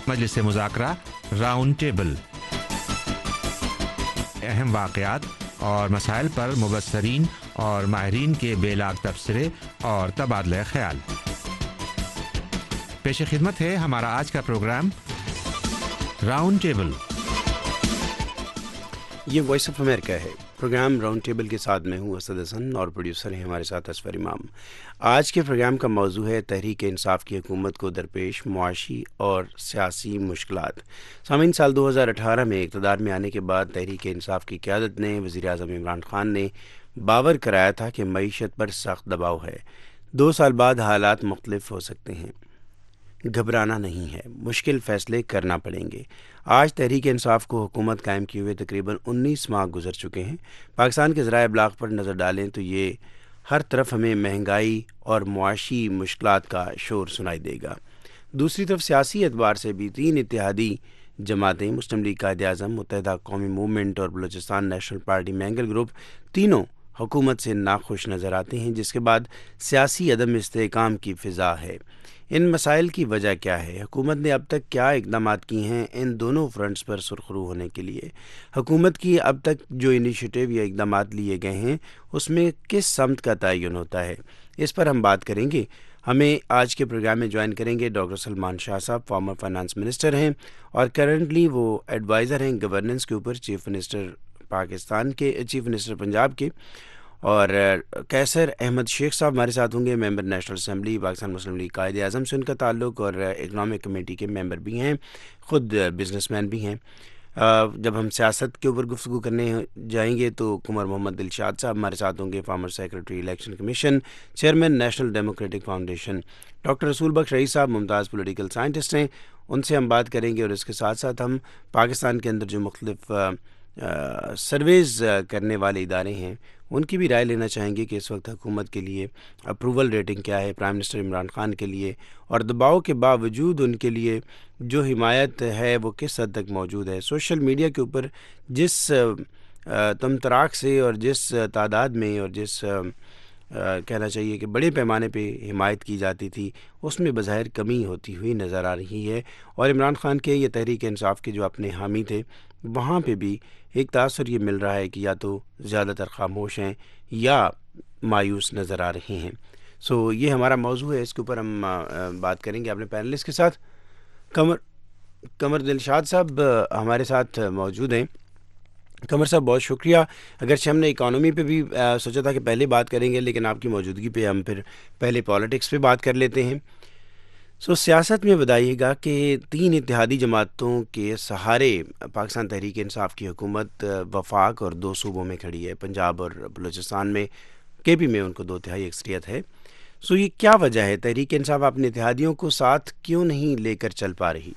मजलिस मुज़ाकरा round table, अहम वाक़यात और मसाइल पर मुबस्सरीन और माहिरीन के बेलाग तबसरे और तबादला ख्याल। पेश खिदमत है हमारा आज का प्रोग्राम राउंड टेबल। ये वॉइस ऑफ अमेरिका है। प्रोग्राम राउंड टेबल के साथ मैं हूँ असद हसन और प्रोड्यूसर हैं हमारे साथ असफर इमाम। आज के प्रोग्राम का मौजू है तहरीक इंसाफ की हुकूमत को दरपेश मुआशी और सियासी मुश्किलात। सामीन, साल 2018 में इक़्तिदार में आने के बाद तहरीक इंसाफ की क़यादत ने वज़ीर-ए-आज़म इमरान खान ने बावर कराया था कि मईशत पर सख्त दबाव है। 2 साल बाद हालात मुख्तलिफ हो सकते हैं, घबराना नहीं है, मुश्किल फ़ैसले करना पड़ेंगे। आज तहरीक इंसाफ को हुकूमत कायम किए हुए तकरीबन 19 माह गुजर चुके हैं। पाकिस्तान के ज़राए इब्लाग पर नज़र डालें तो ये हर तरफ हमें महंगाई और मुआशी मुश्किलात का शोर सुनाई देगा। दूसरी तरफ सियासी एतबार से भी 3 इत्तेहादी जमातें, मुस्लिम लीग कायद-ए-आज़म, मुत्तहिदा कौमी मूवमेंट और Balochistan national party Mengal group, तीनों हुकूमत से नाखुश नज़र आते हैं, जिसके बाद सियासी अदम इस्तेहकाम की फ़िज़ा है। इन मसाइल की वजह क्या है? हुकूमत ने अब तक क्या इक़दामात किए हैं इन दोनों फ्रंट्स पर सुरखरू होने के लिए? हुकूमत की अब तक जो इनिशिएटिव या इक़दामात लिए गए हैं उसमें किस समत का तयन होता है? इस पर हम बात करेंगे। हमें आज के प्रोग्राम में ज्वाइन करेंगे डॉक्टर सलमान शाह साहब, फॉर्मर फाइनेंस मिनिस्टर हैं और करंटली वो एडवाइज़र हैं गवर्नेंस के ऊपर चीफ मिनिस्टर पाकिस्तान के, चीफ मिनिस्टर पंजाब के। और कैसर अहमद शेख साहब हमारे साथ होंगे, member national assembly, Pakistan Muslim league Quaid-e-Azam से उनका ताल्लुक़ और इकनॉमिक कमेटी के मेंबर भी हैं, ख़ुद बिजनेसमैन भी हैं। जब हम सियासत के ऊपर गुफ्तगू करने जाएंगे तो कुमर मोहम्मद दिलशाद साहब हमारे साथ होंगे, former secretary election commission, chairman national democratic foundation. Doctor Rasool Bakhsh rice साहब मुमताज़ पॉलिटिकल साइंटिस्ट हैं, उनसे हम बात करेंगे और इसके साथ साथ हम पाकिस्तान के अंदर जो मुख्तलिफ सर्वेज़ करने वाले इदारे हैं उनकी भी राय लेना चाहेंगे कि इस वक्त हुकूमत के लिए अप्रूवल रेटिंग क्या है प्राइम मिनिस्टर इमरान खान के लिए, और दबाव के बावजूद उनके लिए जो हिमायत है वो किस हद तक मौजूद है। सोशल मीडिया के ऊपर जिस तमतराक से और जिस तादाद में और जिस कहना चाहिए कि बड़े पैमाने पे हिमायत की जाती थी उसमें बज़ाहिर कमी होती हुई नज़र आ रही है। और इमरान खान के ये तहरीक इंसाफ के जो अपने हामी थे वहाँ पे भी एक तासुर ये मिल रहा है कि या तो ज़्यादातर खामोश हैं या मायूस नज़र आ रहे हैं। सो ये हमारा मौजू है, इसके ऊपर हम बात करेंगे अपने पैनलिस्ट के साथ। कमर दिलशाद साहब हमारे साथ मौजूद हैं। कमर साहब बहुत शुक्रिया। अगरचे हमने इकॉनमी पे भी सोचा था कि पहले बात करेंगे, लेकिन आपकी मौजूदगी पे हम फिर पहले पॉलिटिक्स पे बात कर लेते हैं। सियासत में बताइएगा कि 3 इत्तेहादी जमातों के सहारे पाकिस्तान तहरीक इंसाफ की हुकूमत वफाक और 2 सूबों में खड़ी है, पंजाब और बलूचिस्तान में, केपी में उनको 2/3 अक्सरियत है। ये क्या वजह है? तहरीक इंसाफ अपने इत्तेहादियों को साथ क्यों नहीं लेकर चल पा रही?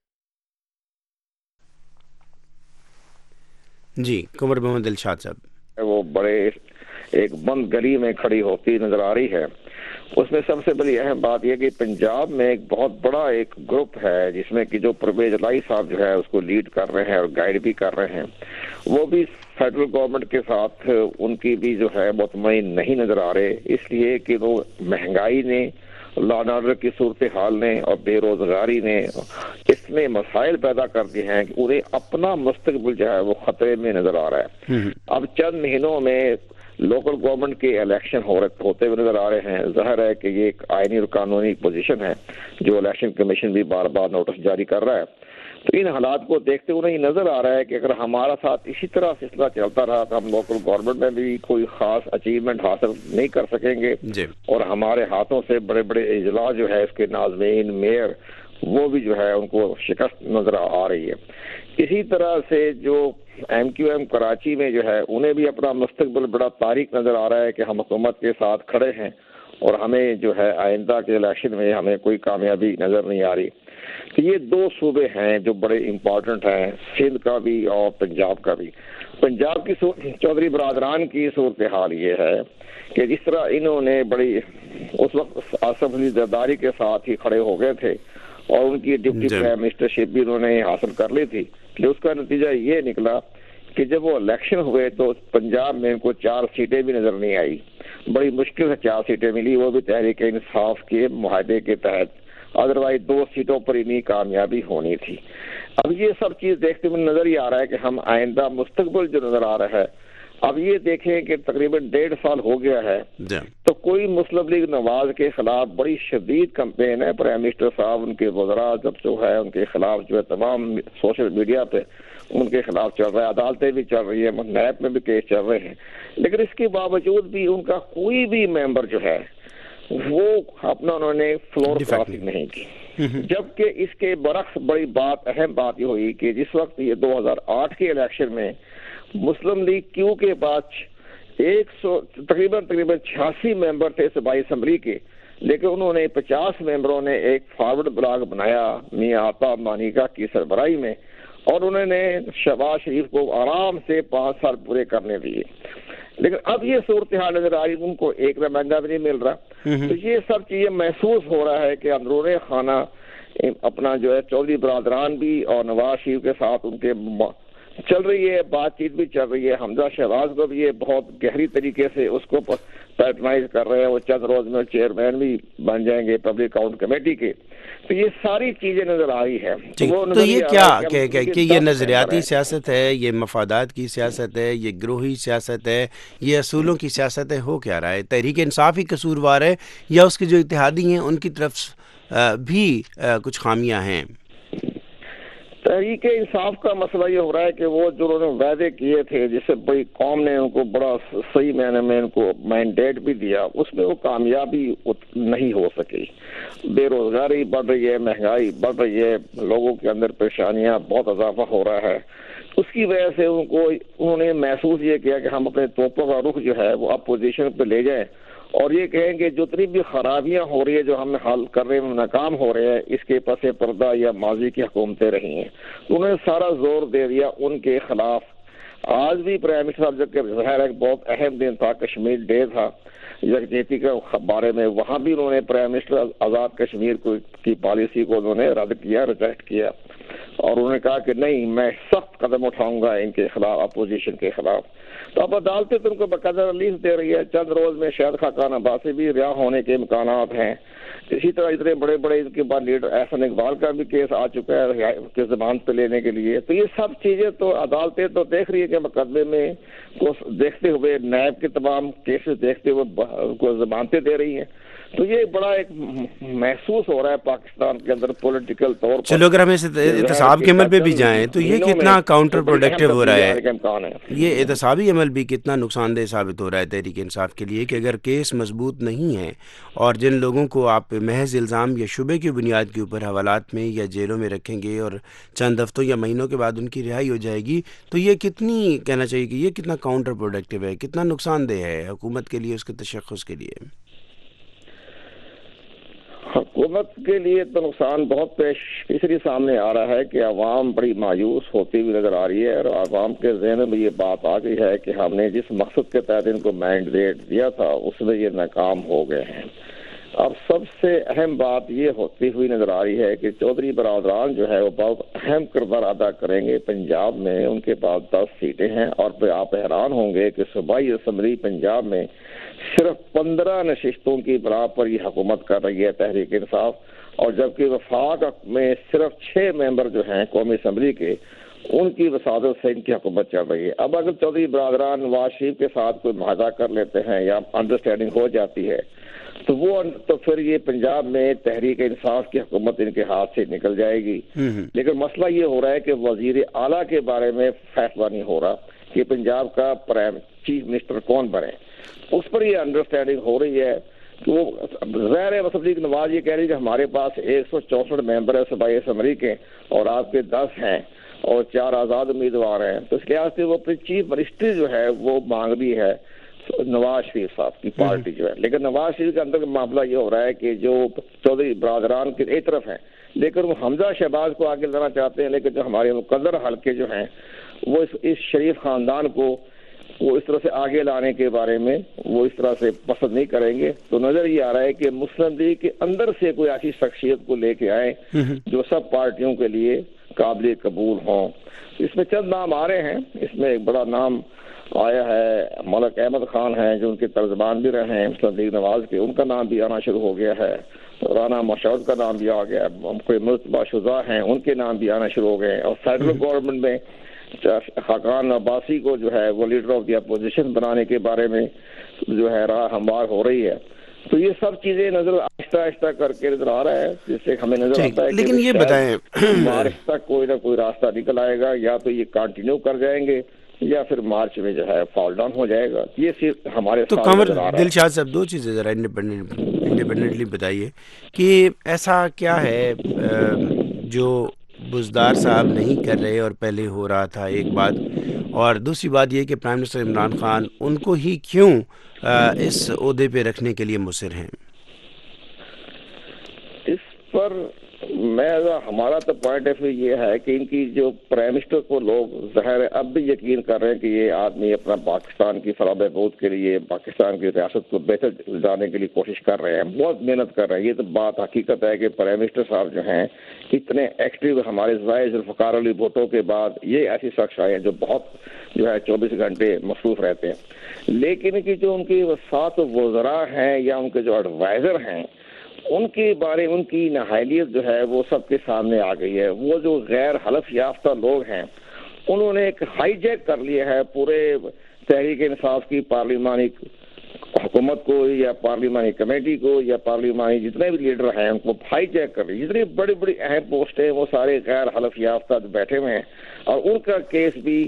जी, कुमर मोहम्मद दिलशाद साहब। वो बड़े एक बंद गली में खड़ी होती नजर आ रही है। उसमें सबसे बड़ी अहम बात यह कि पंजाब में एक बहुत बड़ा एक ग्रुप है जिसमें कि जो परवेज लाई साहब जो है उसको लीड कर रहे हैं और गाइड भी कर रहे हैं। वो भी फेडरल गवर्नमेंट के साथ उनकी भी जो है मुतमईन नहीं नजर आ रहे, इसलिए कि वो महंगाई ने, लॉ एंड ऑर्डर की सूरत हाल ने और बेरोजगारी ने इतने मसाइल पैदा कर दिए हैं कि उन्हें अपना मुस्तकबिल जो है वो खतरे में नजर आ रहा है। अब चंद महीनों में लोकल गवर्नमेंट के इलेक्शन होते हुए नजर आ रहे हैं। जाहिर है कि ये एक आईनी और कानूनी पोजीशन है जो इलेक्शन कमीशन भी बार बार नोटिस जारी कर रहा है। तो इन हालात को देखते हुए ये नजर आ रहा है कि अगर हमारा साथ इसी तरह सिलसिला चलता रहा तो हम लोकल गवर्नमेंट में भी कोई खास अचीवमेंट हासिल नहीं कर सकेंगे और हमारे हाथों से बड़े बड़े इजला जो है इसके नाज़मीन, मेयर, वो भी जो है उनको शिकस्त नजर आ रही है। इसी तरह से जो MQM कराची में जो है उन्हें भी अपना मुस्तकबिल बड़ा तारीक नजर आ रहा है कि हम हुकूमत के साथ खड़े हैं और हमें जो है आइंदा के इलेक्शन में हमें कोई कामयाबी नजर नहीं आ रही। तो ये 2 सूबे हैं जो बड़े इम्पोर्टेंट हैं, सिंध का भी और पंजाब का भी। पंजाब की चौधरी बरादरान की सूरत हाल ये है कि जिस तरह इन्होंने बड़ी उस वक्त आसफ अली जरदारी के साथ ही खड़े हो गए थे और उनकी डिप्टी प्राइम मिनिस्टरशिप भी उन्होंने हासिल कर ली थी, लेकिन उसका नतीजा ये निकला कि जब वो इलेक्शन हुए तो पंजाब में उनको 4 सीटें भी नजर नहीं आई। बड़ी मुश्किल से 4 सीटें मिली, वो भी तहरीक इंसाफ के मुआहदे के तहत ادروائز 2 سیٹوں پر انہیں کامیابی ہونی تھی۔ اب یہ سب چیز دیکھتے ہوئے نظر ہی آ رہا ہے کہ ہم آئندہ مستقبل جو نظر آ رہا ہے، اب یہ دیکھیں کہ تقریباً 1.5 سال ہو گیا ہے تو کوئی مسلم لیگ نواز کے خلاف بڑی شدید کمپین ہے۔ پرائم منسٹر صاحب، ان کے وزراء جب جو ہے ان کے خلاف جو ہے تمام سوشل میڈیا پہ ان کے خلاف چل رہا ہے، عدالتیں بھی چل رہی ہیں، نیب میں بھی کیس چل رہے ہیں، لیکن اس کے باوجود بھی ان کا کوئی بھی ممبر جو ہے وہ اپنا انہوں نے فلور کراسنگ نہیں کی۔ جبکہ اس کے برعکس بڑی بات، اہم بات یہ ہوئی کہ جس وقت یہ 2008 کے الیکشن میں مسلم لیگ کیو کے بعد تقریباً 86 ممبر تھے صوبائی اسمبلی کے، لیکن انہوں نے 50 ممبروں نے ایک فارورڈ بلاک بنایا میاں عطا مانیکا کی سربراہی میں، اور انہوں نے شہباز شریف کو آرام سے 5 سال پورے کرنے دیے۔ لیکن اب یہ صورتحال نظر آئی، ان کو ایک نمائندہ بھی نہیں مل رہا۔ تو یہ سب چیزیں محسوس ہو رہا ہے کہ اندرون خانہ اپنا جو ہے چودھری برادران بھی اور نواز شریف کے ساتھ ان کے چل رہی ہے، بات چیت بھی چل رہی ہے۔ حمزہ شہباز کو بھی یہ بہت گہری طریقے سے اس کو پیٹرنائز کر رہے ہیں، وہ چند روز میں چیئرمین بھی بن جائیں گے پبلک اکاؤنٹ کمیٹی کے۔ تو یہ ساری چیزیں نظر آئی ہے۔ تو یہ کیا کہ یہ نظریاتی سیاست ہے، یہ مفادات کی سیاست ہے، یہ گروہی سیاست ہے، یہ اصولوں کی سیاست ہے، ہو کیا رہا ہے؟ تحریک انصاف ہی قصوروار ہے یا اس کے جو اتحادی ہیں ان کی طرف بھی کچھ خامیاں ہیں؟ تحریک انصاف کا مسئلہ یہ ہو رہا ہے کہ وہ جو انہوں نے وعدے کیے تھے، جس سے بڑی قوم نے ان کو بڑا صحیح معنی میں ان کو مینڈیٹ بھی دیا، اس میں وہ کامیابی نہیں ہو سکی۔ بے روزگاری بڑھ رہی ہے، مہنگائی بڑھ رہی ہے، لوگوں کے اندر پریشانیاں بہت اضافہ ہو رہا ہے۔ اس کی وجہ سے انہوں نے محسوس یہ کیا کہ ہم اپنے توپوں کا رخ جو ہے وہ اپوزیشن پہ لے جائیں اور یہ کہیں کہ جتنی بھی خرابیاں ہو رہی ہے جو ہم حل کرنے میں ناکام ہو رہے ہیں، اس کے پس پردہ یا ماضی کی حکومتیں رہی ہیں۔ انہوں نے سارا زور دے دیا ان کے خلاف۔ آج بھی پرائم منسٹر صاحب جب کہ ظاہر ایک بہت اہم دن تھا، کشمیر ڈے تھا یکجہتی کے بارے میں، وہاں بھی انہوں نے پرائم منسٹر آزاد کشمیر کی پالیسی کو انہوں نے رد کیا، ریجیکٹ کیا، اور انہوں نے کہا کہ نہیں، میں سخت قدم اٹھاؤں گا ان کے خلاف، اپوزیشن کے خلاف۔ تو اب عدالتیں تو ان کو باقاعدہ ریلیز دے رہی ہے، چند روز میں شاید خاقان عباسی بھی رہا ہونے کے امکانات ہیں۔ اسی طرح اتنے بڑے بڑے ان کے بعد لیڈر احسن اقبال کا بھی کیس آ چکا ہے کہ ضمانت پہ لینے کے لیے۔ تو یہ سب چیزیں تو عدالتیں تو دیکھ رہی ہے کہ مقدمے میں کو دیکھتے ہوئے، نیب کے تمام کیسز دیکھتے ہوئے کو ضمانتیں دے رہی ہیں۔ تو یہ بڑا ایک محسوس ہو رہا ہے پاکستان کے اندر پولیٹیکل طور پر۔ چلو اگر ہم اس احتساب کے عمل پہ بھی جائیں تو یہ کتنا کاؤنٹر پروڈکٹیو ہو رہا ہے، یہ احتسابی عمل بھی کتنا نقصان دہ ثابت ہو رہا ہے تحریک انصاف کے لیے، کہ اگر کیس مضبوط نہیں ہے اور جن لوگوں کو آپ محض الزام یا شبے کی بنیاد کے اوپر حوالات میں یا جیلوں میں رکھیں گے اور چند ہفتوں یا مہینوں کے بعد ان کی رہائی ہو جائے گی، تو یہ کتنی کہنا چاہیے کہ یہ کتنا کاؤنٹر پروڈکٹیو ہے، کتنا نقصان دہ ہے حکومت کے لیے، اس کے تشخص کے لیے؟ حکومت کے لیے تو نقصان بہت پیشری سامنے آ رہا ہے کہ عوام بڑی مایوس ہوتی ہوئی نظر آ رہی ہے، اور عوام کے ذہن میں یہ بات آ گئی ہے کہ ہم نے جس مقصد کے تحت ان کو مینڈیٹ دیا تھا اس میں یہ ناکام ہو گئے ہیں۔ اب سب سے اہم بات یہ ہوتی ہوئی نظر آ رہی ہے کہ چودھری برادران جو ہے وہ بہت اہم کردار ادا کریں گے پنجاب میں۔ ان کے پاس 10 سیٹیں ہیں، اور پھر آپ حیران ہوں گے کہ صوبائی اسمبلی پنجاب میں صرف 15 نشستوں کی بنا پر یہ حکومت کر رہی ہے تحریک انصاف، اور جبکہ وفاق میں صرف 6 ممبر جو ہیں قومی اسمبلی کے، ان کی وساطت سے ان کی حکومت چل رہی ہے۔ اب اگر چودھری برادران نواز شریف کے ساتھ کوئی معاہدہ کر لیتے ہیں یا انڈرسٹینڈنگ ہو جاتی ہے تو پھر یہ پنجاب میں تحریک انصاف کی حکومت ان کے ہاتھ سے نکل جائے گی۔ لیکن مسئلہ یہ ہو رہا ہے کہ وزیر اعلیٰ کے بارے میں فیصلہ نہیں ہو رہا کہ پنجاب کا چیف منسٹر کون بنے، اس پر یہ انڈرسٹینڈنگ ہو رہی ہے کہ وہ ظاہر ہے مسلم لیگ نواز یہ کہہ رہی ہے کہ ہمارے پاس 164 ممبر ہے صوبائی اسمبلی کے اور آپ کے 10 ہیں اور 4 آزاد امیدوار ہیں، تو اس لحاظ سے وہ اپنی چیف منسٹر جو ہے وہ مانگ رہی ہے نواز شریف صاحب کی پارٹی جو ہے۔ لیکن نواز شریف کے اندر معاملہ یہ ہو رہا ہے کہ جو چودھری برادران کی ایک طرف ہیں، لیکن وہ حمزہ شہباز کو آگے لانا چاہتے ہیں، لیکن جو ہمارے مقدر حلقے جو ہیں وہ اس شریف خاندان کو وہ اس طرح سے آگے لانے کے بارے میں وہ اس طرح سے پسند نہیں کریں گے۔ تو نظر یہ آ رہا ہے کہ مسلم لیگ کے اندر سے کوئی ایسی شخصیت کو لے کے آئے جو سب پارٹیوں کے لیے قابل قبول ہوں۔ اس میں چند نام آ رہے ہیں، اس میں ایک بڑا نام آیا ہے، ملک احمد خان ہیں جو ان کے ترجمان بھی رہے ہیں مسلم لیگ نواز کے، ان کا نام بھی آنا شروع ہو گیا ہے، رانا مشعود کا نام بھی آ گیا، کوئی مرتبہ شجاع ہیں ان کے نام بھی آنا شروع ہو گئے، اور فیڈرل گورنمنٹ میں خاقان عباسی کو جو ہے وہ لیڈر آف دی اپوزیشن بنانے کے بارے میں جو ہے راہ ہموار ہو رہی ہے. تو یہ سب چیزیں نظر آہستہ آہستہ کر کے نظر آ رہا ہے، جس سے ہمیں نظر آتا ہے لیکن یہ بتائیں مارچ تک کوئی نہ کوئی راستہ نکل آئے گا، یا تو یہ کنٹینیو کر جائیں گے یا پھر مارچ میں جو ہے فال ڈاؤن ہو جائے گا. یہ صرف ہمارے تو قمر دلشاد صاحب دو چیزیں ذرا انڈیپینڈنٹلی بتائیے کہ ایسا کیا ہے جو بزدار صاحب نہیں کر رہے اور پہلے ہو رہا تھا، ایک بات، اور دوسری بات یہ کہ پرائم منسٹر عمران خان ان کو ہی کیوں اس عہدے پہ رکھنے کے لیے مصر ہیں؟ اس پر ہمارا تو پوائنٹ آف ویو یہ ہے کہ ان کی جو پرائم منسٹر کو لوگ ظاہر ہے اب بھی یقین کر رہے ہیں کہ یہ آدمی اپنا پاکستان کی فلاح بہبود کے لیے، پاکستان کی ریاست کو بہتر جانے کے لیے کوشش کر رہے ہیں، بہت محنت کر رہے ہیں. یہ تو بات حقیقت ہے کہ پرائم منسٹر صاحب جو ہیں اتنے ایکٹیو، ہمارے ذوالفقار علی بھٹو کے بعد یہ ایسی شخص آئے ہیں جو بہت جو ہے 24 گھنٹے مصروف رہتے ہیں. لیکن کہ جو ان کے ساتھ وزراء ہیں یا ان کے جو ایڈوائزر ہیں، ان کے بارے ان کی نااہلیت جو ہے وہ سب کے سامنے آ گئی ہے. وہ جو غیر حلف یافتہ لوگ ہیں انہوں نے ایک ہائی جیک کر لیا ہے پورے تحریک انصاف کی پارلیمانی حکومت کو یا پارلیمانی کمیٹی کو یا پارلیمانی جتنے بھی لیڈر ہیں ان کو ہائی جیک کر لی. جتنی بڑی بڑی اہم پوسٹ ہیں وہ سارے غیر حلف یافتہ بیٹھے ہوئے ہیں، اور ان کا کیس بھی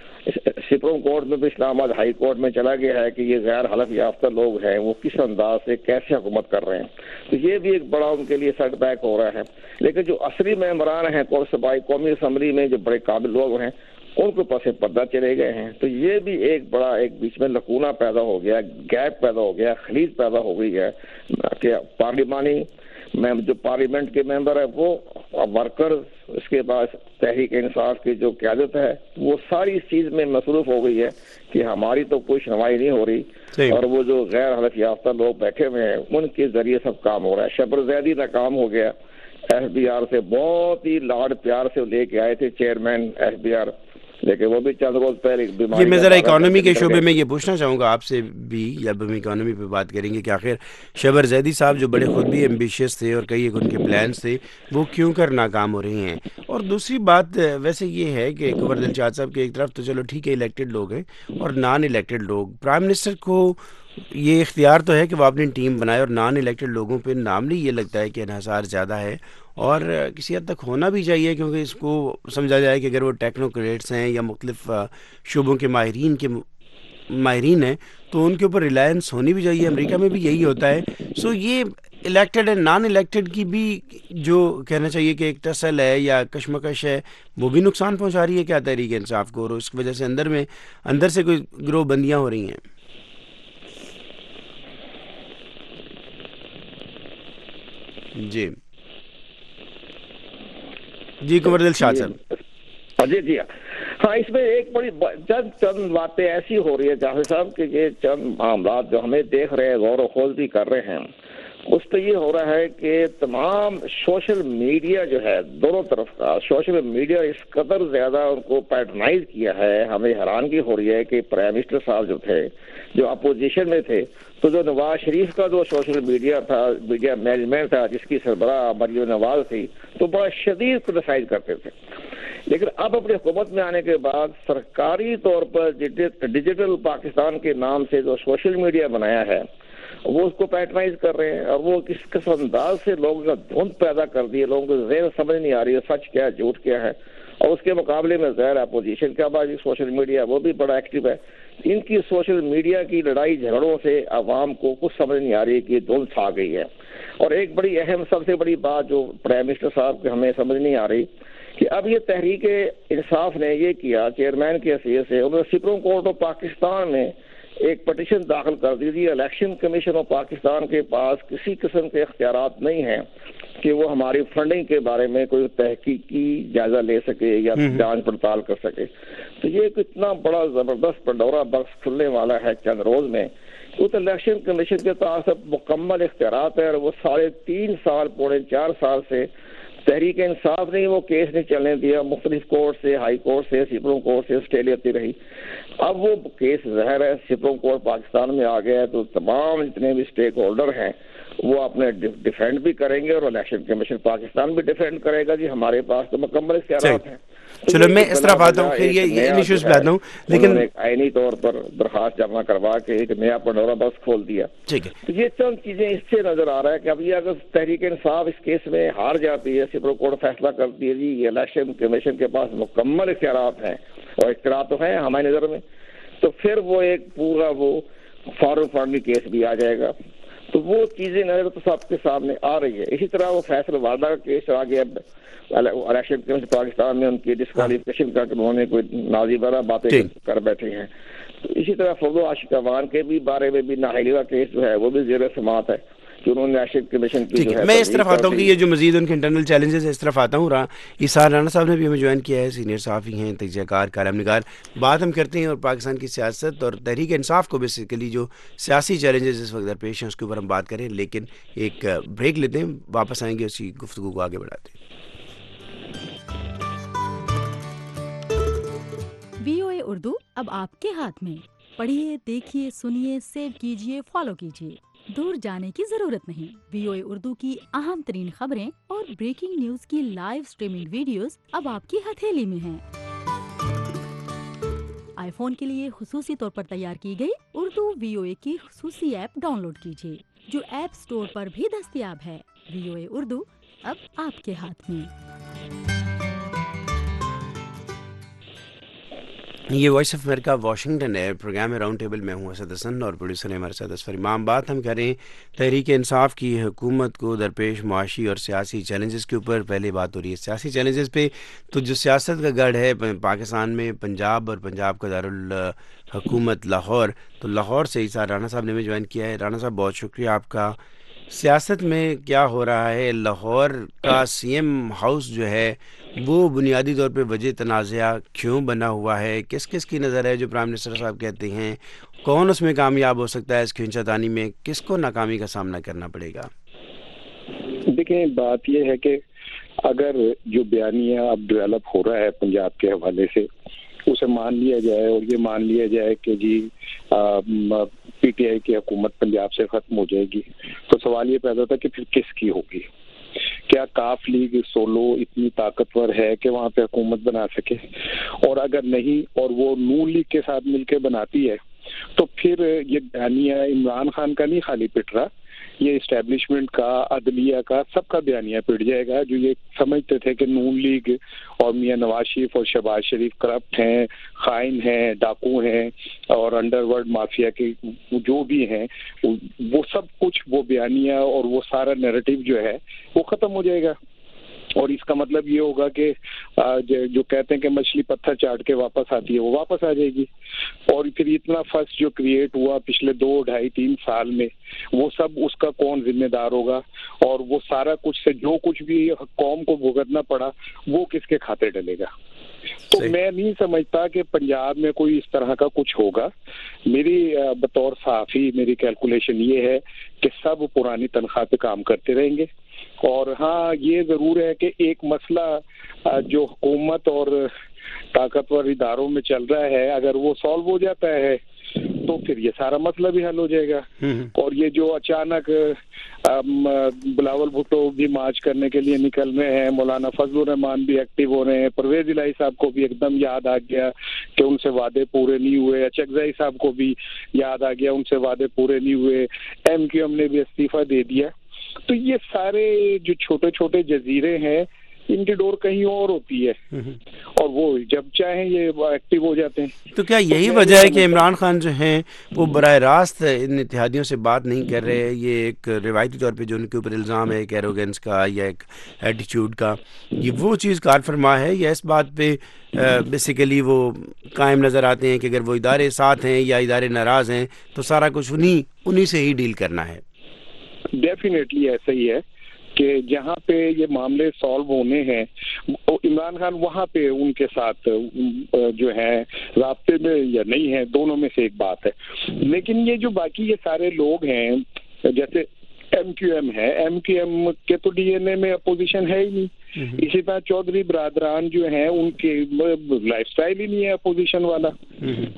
سپریم کورٹ میں بھی اسلام آباد ہائی کورٹ میں چلا گیا ہے کہ یہ غیر حلف یافتہ لوگ ہیں وہ کس انداز سے کیسے حکومت کر رہے ہیں. تو یہ بھی ایک بڑا ان کے لیے سیٹ بیک ہو رہا ہے. لیکن جو اصلی ممبران ہیں صوبائی قومی اسمبلی میں جو بڑے قابل لوگ ہیں ان کے پاس پردہ چلے گئے ہیں. تو یہ بھی ایک بڑا ایک بیچ میں لکونہ پیدا ہو گیا، گیپ پیدا ہو گیا، خلیج پیدا ہو گئی ہے کہ پارلیمانی جو پارلیمنٹ کے ممبر ہیں وہ ورکر، اس کے بعد تحریک انصاف کی جو قیادت ہے وہ ساری اس چیز میں مصروف ہو گئی ہے کہ ہماری تو کوئی سنوائی نہیں ہو رہی، اور وہ جو غیر حلف یافتہ لوگ بیٹھے ہوئے ہیں ان کے ذریعے سب کام ہو رہا ہے. شبر زیدی ناکام ہو گیا، ایس بی آر سے بہت ہی لاڈ پیار سے لے کے آئے تھے چیئرمین ایس بی آر، لیکن وہ بھی چند روز پہلے بیماری. یہ میں ذرا اکانومی کے شعبے میں یہ پوچھنا چاہوں گا آپ سے بھی، جب ہم اکانومی پہ بات کریں گے کہ آخر شبر زیدی صاحب جو بڑے خود بھی ایمبیشیس تھے اور کئی ایک ان کے پلانس تھے وہ کیوں کر ناکام ہو رہے ہیں. اور دوسری بات ویسے یہ ہے کہ قمر دلشاد صاحب کے ایک طرف تو چلو ٹھیک ہے الیکٹڈ لوگ ہیں اور نان الیکٹڈ لوگ، پرائم منسٹر کو یہ اختیار تو ہے کہ وہ اپنی ٹیم بنائے، اور نان الیکٹڈ لوگوں پہ نارملی یہ لگتا ہے کہ انحصار زیادہ ہے، اور کسی حد تک ہونا بھی چاہیے کیونکہ اس کو سمجھا جائے کہ اگر وہ ٹیکنوکریٹس ہیں یا مختلف شعبوں کے ماہرین ہیں تو ان کے اوپر ریلائنس ہونی بھی چاہیے. امریکہ میں بھی یہی ہوتا ہے. سو یہ الیکٹڈ اینڈ نان الیکٹڈ کی بھی جو کہنا چاہیے کہ ایک ٹسل ہے یا کشمکش ہے وہ بھی نقصان پہنچا رہی ہے کیا تحریک انصاف کو، اور اس کی وجہ سے اندر سے کوئی گروہ بندیاں ہو رہی ہیں. جی قمر دلشاد صاحب. جی ہاں، اس میں ایک بڑی چند باتیں ایسی ہو رہی ہے جاوید صاحب کہ یہ چند معاملات جو ہمیں دیکھ رہے ہیں، غور و خوض بھی کر رہے ہیں، اس پہ یہ ہو رہا ہے کہ تمام سوشل میڈیا جو ہے دونوں طرف کا سوشل میڈیا اس قدر زیادہ ان کو پیٹرنائز کیا ہے. ہمیں حیرانگی ہو رہی ہے کہ پرائم منسٹر صاحب جو تھے جو اپوزیشن میں تھے تو جو نواز شریف کا جو سوشل میڈیا تھا، میڈیا مینجمنٹ تھا جس کی سربراہ مریم نواز تھی، تو بڑا شدید کرٹیسائز کرتے تھے. لیکن اب اپنی حکومت میں آنے کے بعد سرکاری طور پر ڈیجیٹل پاکستان کے نام سے جو سوشل میڈیا بنایا ہے وہ اس کو پیٹرنائز کر رہے ہیں، اور وہ کس قسم انداز سے لوگوں کا دھند پیدا کر دی ہے. لوگوں کو ذہن سمجھ نہیں آ رہی ہے سچ کیا ہے جھوٹ کیا ہے. اور اس کے مقابلے میں ظاہر اپوزیشن کا بازی سوشل میڈیا وہ بھی بڑا ایکٹیو ہے. ان کی سوشل میڈیا کی لڑائی جھگڑوں سے عوام کو کچھ سمجھ نہیں آ رہی کہ دھند چھا گئی ہے. اور ایک بڑی اہم سب سے بڑی بات جو پرائم منسٹر صاحب کے ہمیں سمجھ نہیں آ رہی کہ اب یہ تحریک انصاف نے یہ کیا چیئرمین کی حیثیت سے انہوں نے سپریم کورٹ آف پاکستان میں ایک پٹیشن داخل کر دی تھی. الیکشن کمیشن آف پاکستان کے پاس کسی قسم کے اختیارات نہیں ہیں کہ وہ ہماری فنڈنگ کے بارے میں کوئی تحقیقی جائزہ لے سکے یا جانچ پڑتال کر سکے. تو یہ کتنا بڑا زبردست پنڈورا باکس کھلنے والا ہے چند روز میں. تو الیکشن کمیشن کے پاس مکمل اختیارات ہیں، اور وہ 3.5 سال پونے 4 سال سے تحریک انصاف نے وہ کیس نہیں چلنے دیا. مختلف کورٹ سے، ہائی کورٹ سے، سپریم کورٹ سے اسٹے لیتی رہی. اب وہ کیس ظاہر ہے سپریم کورٹ پاکستان میں آ گیا ہے تو تمام جتنے بھی اسٹیک ہولڈر ہیں وہ اپنے ڈیفینڈ بھی کریں گے اور الیکشن کمیشن پاکستان بھی ڈیفینڈ کرے گا. جی ہمارے پاس تو مکمل اختیارات ہیں. چلو میں اس طرف آتا ہوں, پھر یہ ایشوز پہ آتا ہوں, لیکن ایک آئینی طور پر درخواست جمع کروا کے ایک نیا پنڈورا باکس کھول دیا. ٹھیک ہے, تو یہ چند چیزیں اس سے نظر آ رہا ہے کہ اب یہ اگر تحریک انصاف اس کیس میں ہار جاتی ہے, سپریم کورٹ فیصلہ کرتی ہے جی یہ الیکشن کمیشن کے پاس مکمل اختیارات ہیں اور اختیارات تو ہیں ہماری نظر میں, تو پھر وہ ایک پورا وہ فارم فارمی کیس بھی آ جائے گا. تو وہ چیزیں نظر تو سب کے سامنے آ رہی ہے. اسی طرح وہ فیصل وادہ کا کیس آ گیا الیکشن کمیشن پاکستان میں, ان کی ڈسکوالیفیکیشن کا انہوں نے کوئی نازی برا باتیں کر بیٹھے ہیں. تو اسی طرح فضل عاشق عوان کے بھی بارے میں بھی نااہلی کا کیس جو ہے وہ بھی زیر سماعت ہے کہ انہوں نے الیکشن کمیشن کی جو ہے. میں اس طرف آتا ہوں کہ یہ جو مزید ان کے انٹرنل چیلنجز ہے, اس طرف آتا ہوں. ایثار رانا صاحب نے بھی ہمیں جوائن کیا ہے, سینئر صحافی ہیں, تجزیہ کار, کالم نگار. بات ہم کرتے ہیں اور پاکستان کی سیاست اور تحریک انصاف کو بیسیکلی جو سیاسی چیلنجز اس وقت درپیش ہیں اس کے اوپر ہم بات کریں, لیکن ایک بریک لیتے ہیں, واپس آئیں گے اسی گفتگو کو آگے بڑھاتے ہیں. VOA اردو اب آپ کے ہاتھ میں. پڑھیے, دیکھیے, سنیے, سیو کیجیے, فالو کیجیے. دور جانے کی ضرورت نہیں. VOA اردو کی اہم ترین خبریں اور بریکنگ نیوز کی لائیو سٹریمنگ ویڈیوز اب آپ کی ہتھیلی میں ہیں. آئی فون کے لیے خصوصی طور پر تیار کی گئی اردو VOA کی خصوصی ایپ ڈاؤن لوڈ کیجیے, جو ایپ سٹور پر بھی دستیاب ہے. VOA اردو اب آپ کے ہاتھ میں. یہ وائس آف امریکہ واشنگٹن ہے. پروگرام ہے راؤنڈ ٹیبل. میں ہوں اسد حسن اور پروڈیوسر ہیں ہمارے ساتھ اسفر امام. بات ہم کریں تحریک انصاف کی حکومت کو درپیش معاشی اور سیاسی چیلنجز کے اوپر. پہلے بات ہو رہی ہے سیاسی چیلنجز پہ. تو جو سیاست کا گڑھ ہے پاکستان میں, پنجاب اور پنجاب کا دارالحکومت لاہور, تو لاہور سے ایثار رانا صاحب نے ہمیں جوائن کیا ہے. رانا صاحب بہت شکریہ آپ کا. سیاست میں کیا ہو رہا ہے؟ لاہور کا CM ہاؤس جو ہے وہ بنیادی طور پہ وجہ تنازعہ کیوں بنا ہوا ہے؟ کس کس کی نظر ہے جو پرائم منسٹر صاحب کہتے ہیں کون اس میں کامیاب ہو سکتا ہے؟ اس کھینچاتانی میں کس کو ناکامی کا سامنا کرنا پڑے گا؟ دیکھیں, بات یہ ہے کہ اگر جو بیانیہ اب ڈیولپ ہو رہا ہے پنجاب کے حوالے سے, اسے مان لیا جائے اور یہ مان لیا جائے کہ جی PTI کی حکومت پنجاب سے ختم ہو جائے گی, تو سوال یہ پیدا ہوتا ہے کہ پھر کس کی ہوگی؟ کیا کاف لیگ سولو اتنی طاقتور ہے کہ وہاں پہ حکومت بنا سکے؟ اور اگر نہیں اور وہ نون لیگ کے ساتھ مل کے بناتی ہے, تو پھر یہ بیانیہ عمران خان کا نہیں خالی پٹ رہا, یہ اسٹیبلشمنٹ کا, عدلیہ کا, سب کا بیانیہ پٹ جائے گا, جو یہ سمجھتے تھے کہ نون لیگ اور میاں نواز شریف اور شہباز شریف کرپٹ ہیں, خائن ہیں, ڈاکو ہیں اور انڈر ورلڈ مافیا کے جو بھی ہیں, وہ سب کچھ وہ بیانیہ اور وہ سارا نیریٹو جو ہے وہ ختم ہو جائے گا. اور اس کا مطلب یہ ہوگا کہ جو کہتے ہیں کہ مچھلی پتھر چاٹ کے واپس آتی ہے, وہ واپس آ جائے گی. اور پھر اتنا فرس جو کریٹ ہوا پچھلے 2, 2.5, 3 سال میں, وہ سب اس کا کون ذمہ دار ہوگا؟ اور وہ سارا کچھ سے جو کچھ بھی قوم کو بھگتنا پڑا وہ کس کے کھاتے ڈلے گا؟ تو میں نہیں سمجھتا کہ پنجاب میں کوئی اس طرح کا کچھ ہوگا. میری بطور صحافی میری کیلکولیشن یہ ہے کہ سب پرانی تنخواہ پہ کام کرتے رہیں گے. اور ہاں یہ ضرور ہے کہ ایک مسئلہ جو حکومت اور طاقتور اداروں میں چل رہا ہے, اگر وہ سالو ہو جاتا ہے تو پھر یہ سارا مسئلہ بھی حل ہو جائے گا. اور یہ جو اچانک بلاول بھٹو بھی مارچ کرنے کے لیے نکل رہے ہیں, مولانا فضل الرحمان بھی ایکٹیو ہو رہے ہیں, پرویز الہی صاحب کو بھی ایک دم یاد آ گیا کہ ان سے وعدے پورے نہیں ہوئے, اچکزئی صاحب کو بھی یاد آ گیا ان سے وعدے پورے نہیں ہوئے, MQM نے بھی استعفیٰ دے دیا. تو یہ سارے جو چھوٹے چھوٹے جزیرے ہیں ان کی ڈور کہیں اور ہوتی ہے اور وہ جب چاہیں یہ ایکٹیو ہو جاتے ہیں. تو کیا یہی وجہ ہے کہ عمران خان جو ہیں وہ براہ راست ان اتحادیوں سے بات نہیں کر رہے؟ یہ ایک روایتی طور پہ جو ان کے اوپر الزام ہے ایک ایروگنس کا یا ایک ایٹیچیوڈ کا, یہ وہ چیز کار فرما ہے یا اس بات پہ بیسیکلی وہ قائم نظر آتے ہیں کہ اگر وہ ادارے ساتھ ہیں یا ادارے ناراض ہیں تو سارا کچھ انہی سے ہی ڈیل کرنا ہے؟ ڈیفینیٹلی ایسا ہی ہے کہ جہاں پہ یہ معاملے سالو ہونے ہیں عمران خان وہاں پہ ان کے ساتھ جو ہے رابطے میں یا نہیں ہے, دونوں میں سے ایک بات ہے. لیکن یہ جو باقی یہ سارے لوگ ہیں جیسے MQM ہے, MQM کے تو DNA میں اپوزیشن ہے ہی نہیں. اسی طرح چودھری برادران جو ہیں ان کے لائف سٹائل ہی نہیں ہے اپوزیشن والا. تو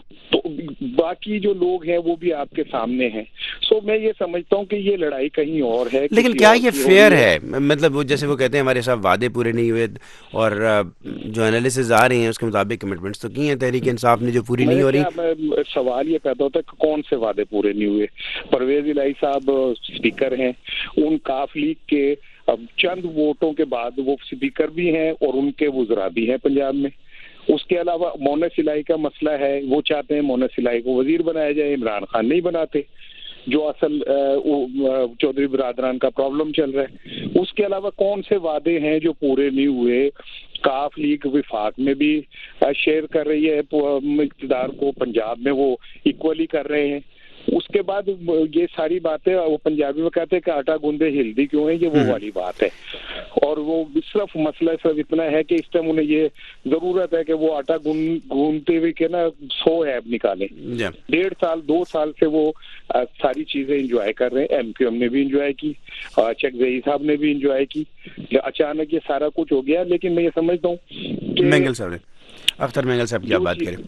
باقی جو لوگ ہیں وہ بھی آپ کے سامنے ہیں. سو میں یہ سمجھتا ہوں کہ یہ لڑائی کہیں اور ہے. لیکن کیا یہ فیئر ہے؟ مطلب وہ جیسے وہ کہتے ہیں ہمارے ساتھ وعدے پورے نہیں ہوئے اور جو انالیسز آ رہی ہیں اس کے مطابق کمٹمنٹس تو کی ہیں تحریک انصاف نے جو پوری نہیں ہو رہی. سوال یہ پیدا ہوتا ہے کہ کون سے وعدے پورے نہیں ہوئے. پرویز الہی صاحب اسپیکر ہیں, ان کاف لیگ کے اب چند ووٹوں کے بعد وہ اسپیکر بھی ہیں اور ان کے وزراء بھی ہیں پنجاب میں. اس کے علاوہ مونس الہی کا مسئلہ ہے, وہ چاہتے ہیں مونس الہی کو وزیر بنایا جائے, عمران خان نہیں بناتے, جو اصل چودھری برادران کا پرابلم چل رہا ہے. اس کے علاوہ کون سے وعدے ہیں جو پورے نہیں ہوئے؟ کاف لیگ وفاق میں بھی شیئر کر رہی ہے اقتدار کو, پنجاب میں وہ ایکولی کر رہے ہیں. اس کے بعد یہ ساری باتیں وہ پنجابی میں کہتے ہیں کہ آٹا گوندے ہلدی کیوں ہیں, یہ وہ والی بات ہے. اور وہ صرف مسئلہ صرف اتنا ہے کہ اس ٹائم انہیں یہ ضرورت ہے کہ وہ آٹا گوندتے ہوئے کہ نا 100 ایپ نکالیں. 1.5 سال 2 سال سے وہ ساری چیزیں انجوائے کر رہے ہیں. MQM نے بھی انجوائے کی, چکزئی صاحب نے بھی انجوائے کی. اچانک یہ سارا کچھ ہو گیا. لیکن میں یہ سمجھتا ہوں کہ مینگل صاحب نے, اختر مینگل صاحب کی آپ بات کریں.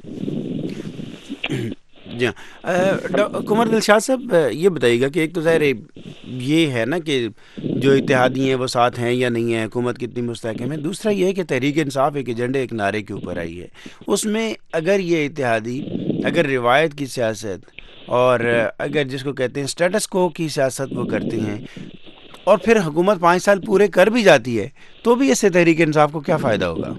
جی ہاں, قمر دلشاد صاحب یہ بتائیے گا کہ ایک تو ظاہر یہ ہے نا کہ جو اتحادی ہیں وہ ساتھ ہیں یا نہیں ہیں, حکومت کتنی مستحکم ہے. دوسرا یہ ہے کہ تحریک انصاف ایک ایجنڈے ایک نعرے کے اوپر آئی ہے. اس میں اگر یہ اتحادی اگر روایت کی سیاست اور اگر جس کو کہتے ہیں اسٹیٹس کو کی سیاست وہ کرتے ہیں اور پھر حکومت 5 سال پورے کر بھی جاتی ہے, تو بھی اس سے تحریک انصاف کو کیا فائدہ ہوگا؟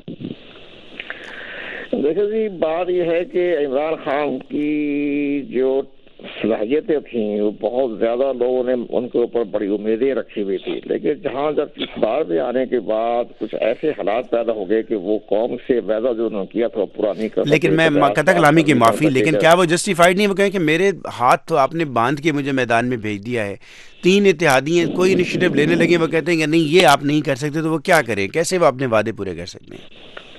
دیکھیں جی, بات یہ ہے کہ عمران خان کی جو صلاحیتیں تھیں وہ بہت زیادہ لوگوں نے ان کے اوپر بڑی امیدیں رکھی ہوئی تھی. لیکن جہاں جب اس بار میں آنے کے بعد کچھ ایسے حالات پیدا ہو گئے کہ وہ قوم سے وعدہ جو انہوں نے کیا تھا وہ پورا نہیں کر سکے. لیکن میں قطع کلامی کی معافی, لیکن کیا وہ جسٹیفائڈ نہیں؟ وہ کہیں کہ میرے ہاتھ تو آپ نے باندھ کے مجھے میدان میں بھیج دیا ہے, 3 اتحادی ہیں, کوئی انیشیٹو لینے لگے, وہ کہتے ہیں کہ نہیں یہ آپ نہیں کر سکتے, تو وہ کیا کریں؟ کیسے وہ اپنے وعدے پورے کر سکتے ہیں؟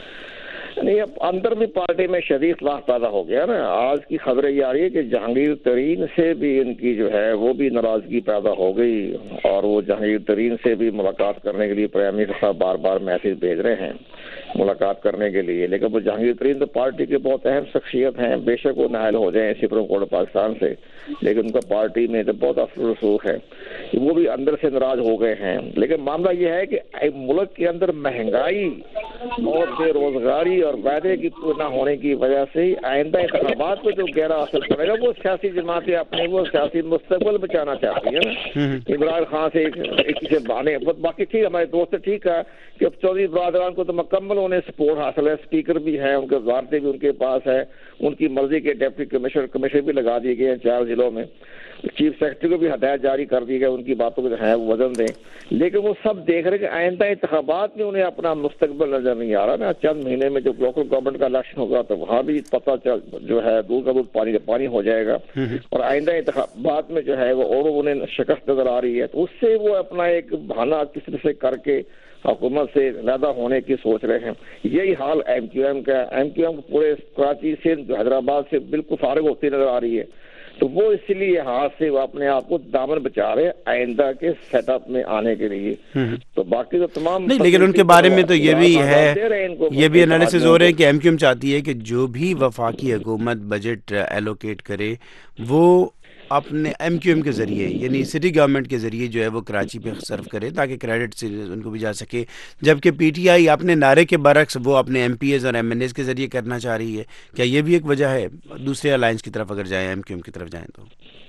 نہیں, اب اندر بھی پارٹی میں شدید اختلاف پیدا ہو گیا نا. آج کی خبریں یہ آ رہی ہے کہ جہانگیر ترین سے بھی ان کی جو ہے وہ بھی ناراضگی پیدا ہو گئی اور وہ جہانگیر ترین سے بھی ملاقات کرنے کے لیے پرائم منسٹر صاحب بار بار میسج بھیج رہے ہیں ملاقات کرنے کے لیے. لیکن وہ جہانگیر ترین تو پارٹی کے بہت اہم شخصیت ہیں, بے شک وہ نائل ہو جائیں سپریم کورٹ پاکستان سے, لیکن ان کا پارٹی میں تو بہت اثر رسوخ ہے, وہ بھی اندر سے ناراض ہو گئے ہیں. لیکن معاملہ یہ ہے کہ ملک کے اندر مہنگائی اور بے روزگاری اور وعدے کی نہ ہونے کی وجہ سے آئندہ انتخابات پہ جو گہرا اثر پڑے گا, وہ سیاسی جماعتیں اپنے وہ سیاسی مستقبل بچانا چاہتی ہیں نا. عمران خان سے ایک سے بانے باقی ٹھیک, ہمارے دوست ٹھیک ہے کہ اب چودھری برادران کو تو مکمل انہیں سپورٹ حاصل ہے, اسپیکر بھی ہیں, ان کے وزارتیں بھی ان کے پاس ہے, ان کی مرضی کے ڈپٹی کمشنر بھی لگا دیے گئے ہیں 4 ضلعوں میں, چیف سیکرٹری کو بھی ہدایت جاری کر دی گئی ان کی باتوں کو جو ہے وزن دیں. لیکن وہ سب دیکھ رہے کہ آئندہ انتخابات میں انہیں اپنا مستقبل نظر نہیں آ رہا نا. چند مہینے میں جو لوکل گورنمنٹ کا الیکشن ہوگا تو وہاں بھی پتہ جو ہے دودھ کا دودھ پانی ہو جائے گا, اور آئندہ انتخابات میں جو ہے وہ اور انہیں شکست نظر آ رہی ہے, تو اس سے وہ اپنا ایک بہانہ کس طرح سے کر کے حکومت سے علیحدہ ہونے کی سوچ رہے ہیں. یہی حال MQM کا. MQM کو پورے کراچی سے حیدرآباد سے بالکل فارغ ہوتی نظر آ رہی ہے, تو وہ اسی لیے ہاتھ سے وہ اپنے آپ کو دامن بچا رہے آئندہ کے سیٹ اپ میں آنے کے لیے. تو باقی تو تمام نہیں, لیکن ان کے بارے میں تو یہ بھی ہے, یہ بھی انالیسز ہو رہے ہیں کہ MQM چاہتی ہے کہ جو بھی وفاقی حکومت بجٹ ایلوکیٹ کرے وہ اپنے MQM کے ذریعے یعنی سٹی گورنمنٹ کے ذریعے جو ہے وہ کراچی پہ صرف کرے تاکہ کریڈٹ سے ان کو بھی جا سکے, جبکہ PTI اپنے نعرے کے برعکس وہ اپنے MPs اور MNAs کے ذریعے کرنا چاہ رہی ہے. کیا یہ بھی ایک وجہ ہے دوسرے الائنس کی طرف اگر جائیں, MQM کی طرف جائیں تو؟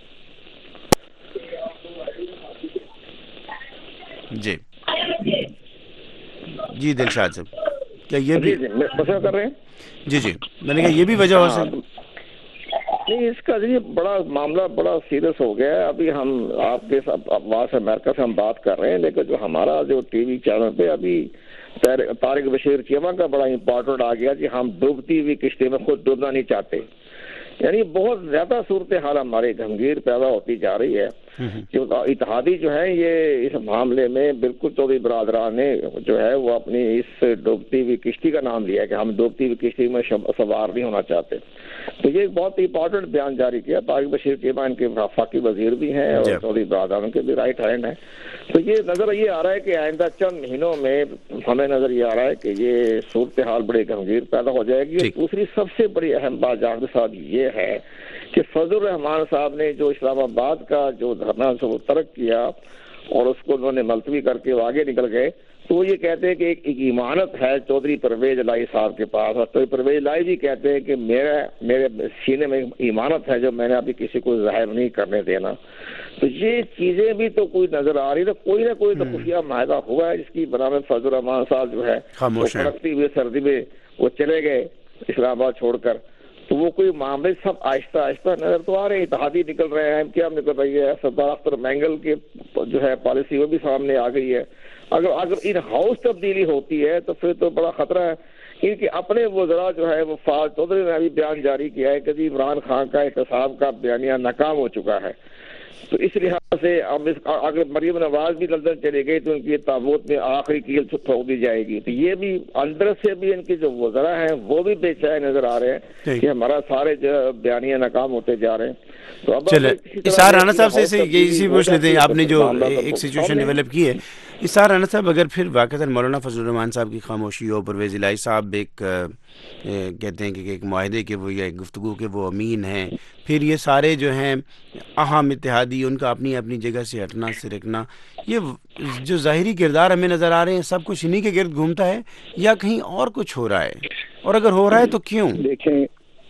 جی جی دلشاد صاحب, کیا یہ بھی کر رہے ہیں؟ جی میں نے کہا یہ بھی وجہ ہو سکتی؟ نہیں, اس کا یہ بڑا معاملہ بڑا سیریس ہو گیا ہے. ابھی ہم آپ کے آواز امریکہ سے ہم بات کر رہے ہیں, لیکن جو ہمارا جو ٹی وی چینل پہ ابھی طارق بشیر چیمہ کا بڑا امپورٹنٹ آ گیا کہ ہم ڈوبتی ہوئی کشتی میں خود ڈوبنا نہیں چاہتے. یعنی بہت زیادہ صورتحال ہمارے گھمگیر پیدا ہوتی جا رہی ہے. کہ اتحادی جو ہے یہ اس معاملے میں بالکل چودھری برادران نے جو ہے وہ اپنی اس ڈوبتی ہوئی کشتی کا نام لیا کہ ہم ڈوبتی ہوئی کشتی میں سوار نہیں ہونا چاہتے. تو یہ ایک بہت امپورٹنٹ بیان جاری کیا. طارق بشیر کیما ان کے وفاقی وزیر بھی ہیں اور چودھری برادران کے بھی رائٹ ہینڈ ہیں. تو یہ نظر یہ آ رہا ہے کہ آئندہ چند مہینوں میں ہمیں نظر یہ آ رہا ہے کہ یہ صورتحال بڑی گمبھیر پیدا ہو جائے گی. اور دوسری سب سے بڑی اہم بات جان کے ساتھ یہ ہے کہ فضل الرحمان صاحب نے جو اسلام آباد کا جو دھرنا سے وہ ترک کیا اور اس کو انہوں نے ملتوی کر کے وہ آگے نکل گئے, تو وہ یہ کہتے ہیں کہ ایک ایمانت ہے چودھری پرویز الہی صاحب کے پاس, اور چودھری پرویز الہی جی کہتے ہیں کہ میرے سینے میں ایمانت ہے جو میں نے ابھی کسی کو ظاہر نہیں کرنے دینا. تو یہ چیزیں بھی تو کوئی نظر آ رہی, تو کوئی نہ کوئی تو خفیہ معاہدہ ہوا ہے جس کی بنا میں فضل الرحمان صاحب جو ہے وہ کڑکتی ہوئے سردی میں وہ چلے گئے اسلام آباد چھوڑ کر. تو وہ کوئی معاملے سب آہستہ آہستہ نظر تو آ رہے ہیں, اتحادی نکل رہے ہیں, کیا نکل رہی ہے, سردار اختر مینگل کی جو ہے پالیسی وہ بھی سامنے آ گئی ہے. اگر ان ہاؤس تبدیلی ہوتی ہے تو پھر تو بڑا خطرہ ہے. ان کے اپنے وزراء جو ہے وہ فاض چودھری نے ابھی بیان جاری کیا ہے کہ عمران خان کا احتساب کا بیانیہ ناکام ہو چکا ہے. تو اس لحاظ سے اگر مریم نواز بھی لندن چلے گئی تو ان کی تابوت میں آخری کیل ٹھوک دی جائے گی. تو یہ بھی اندر سے بھی ان کے جو وزراء ہیں وہ بھی بے چین نظر آ رہے ہیں کہ ہمارا سارے بیانیہ ناکام ہوتے جا رہے ہیں. تو اب اسحاق رانا صاحب سے اسی پوچھ لیتے ہیں, آپ نے جو ایک سچویشن ڈیولپ کی ہے اسحاق رانا صاحب, اگر پھر واقعتاً مولانا فضل الرحمان صاحب کی خاموشی ہو, پرویز الہی صاحب ایک کہتے ہیں کہ ایک معاہدے کے وہ یا ایک گفتگو کے وہ امین ہیں, پھر یہ سارے جو ہیں اہم اتحادی ان کا اپنی اپنی جگہ سے ہٹنا سرکنا, یہ جو ظاہری کردار ہمیں نظر آ رہے ہیں سب کچھ انہی کے گرد گھومتا ہے یا کہیں اور کچھ ہو رہا ہے, اور اگر ہو رہا ہے تو کیوں؟ دیکھیں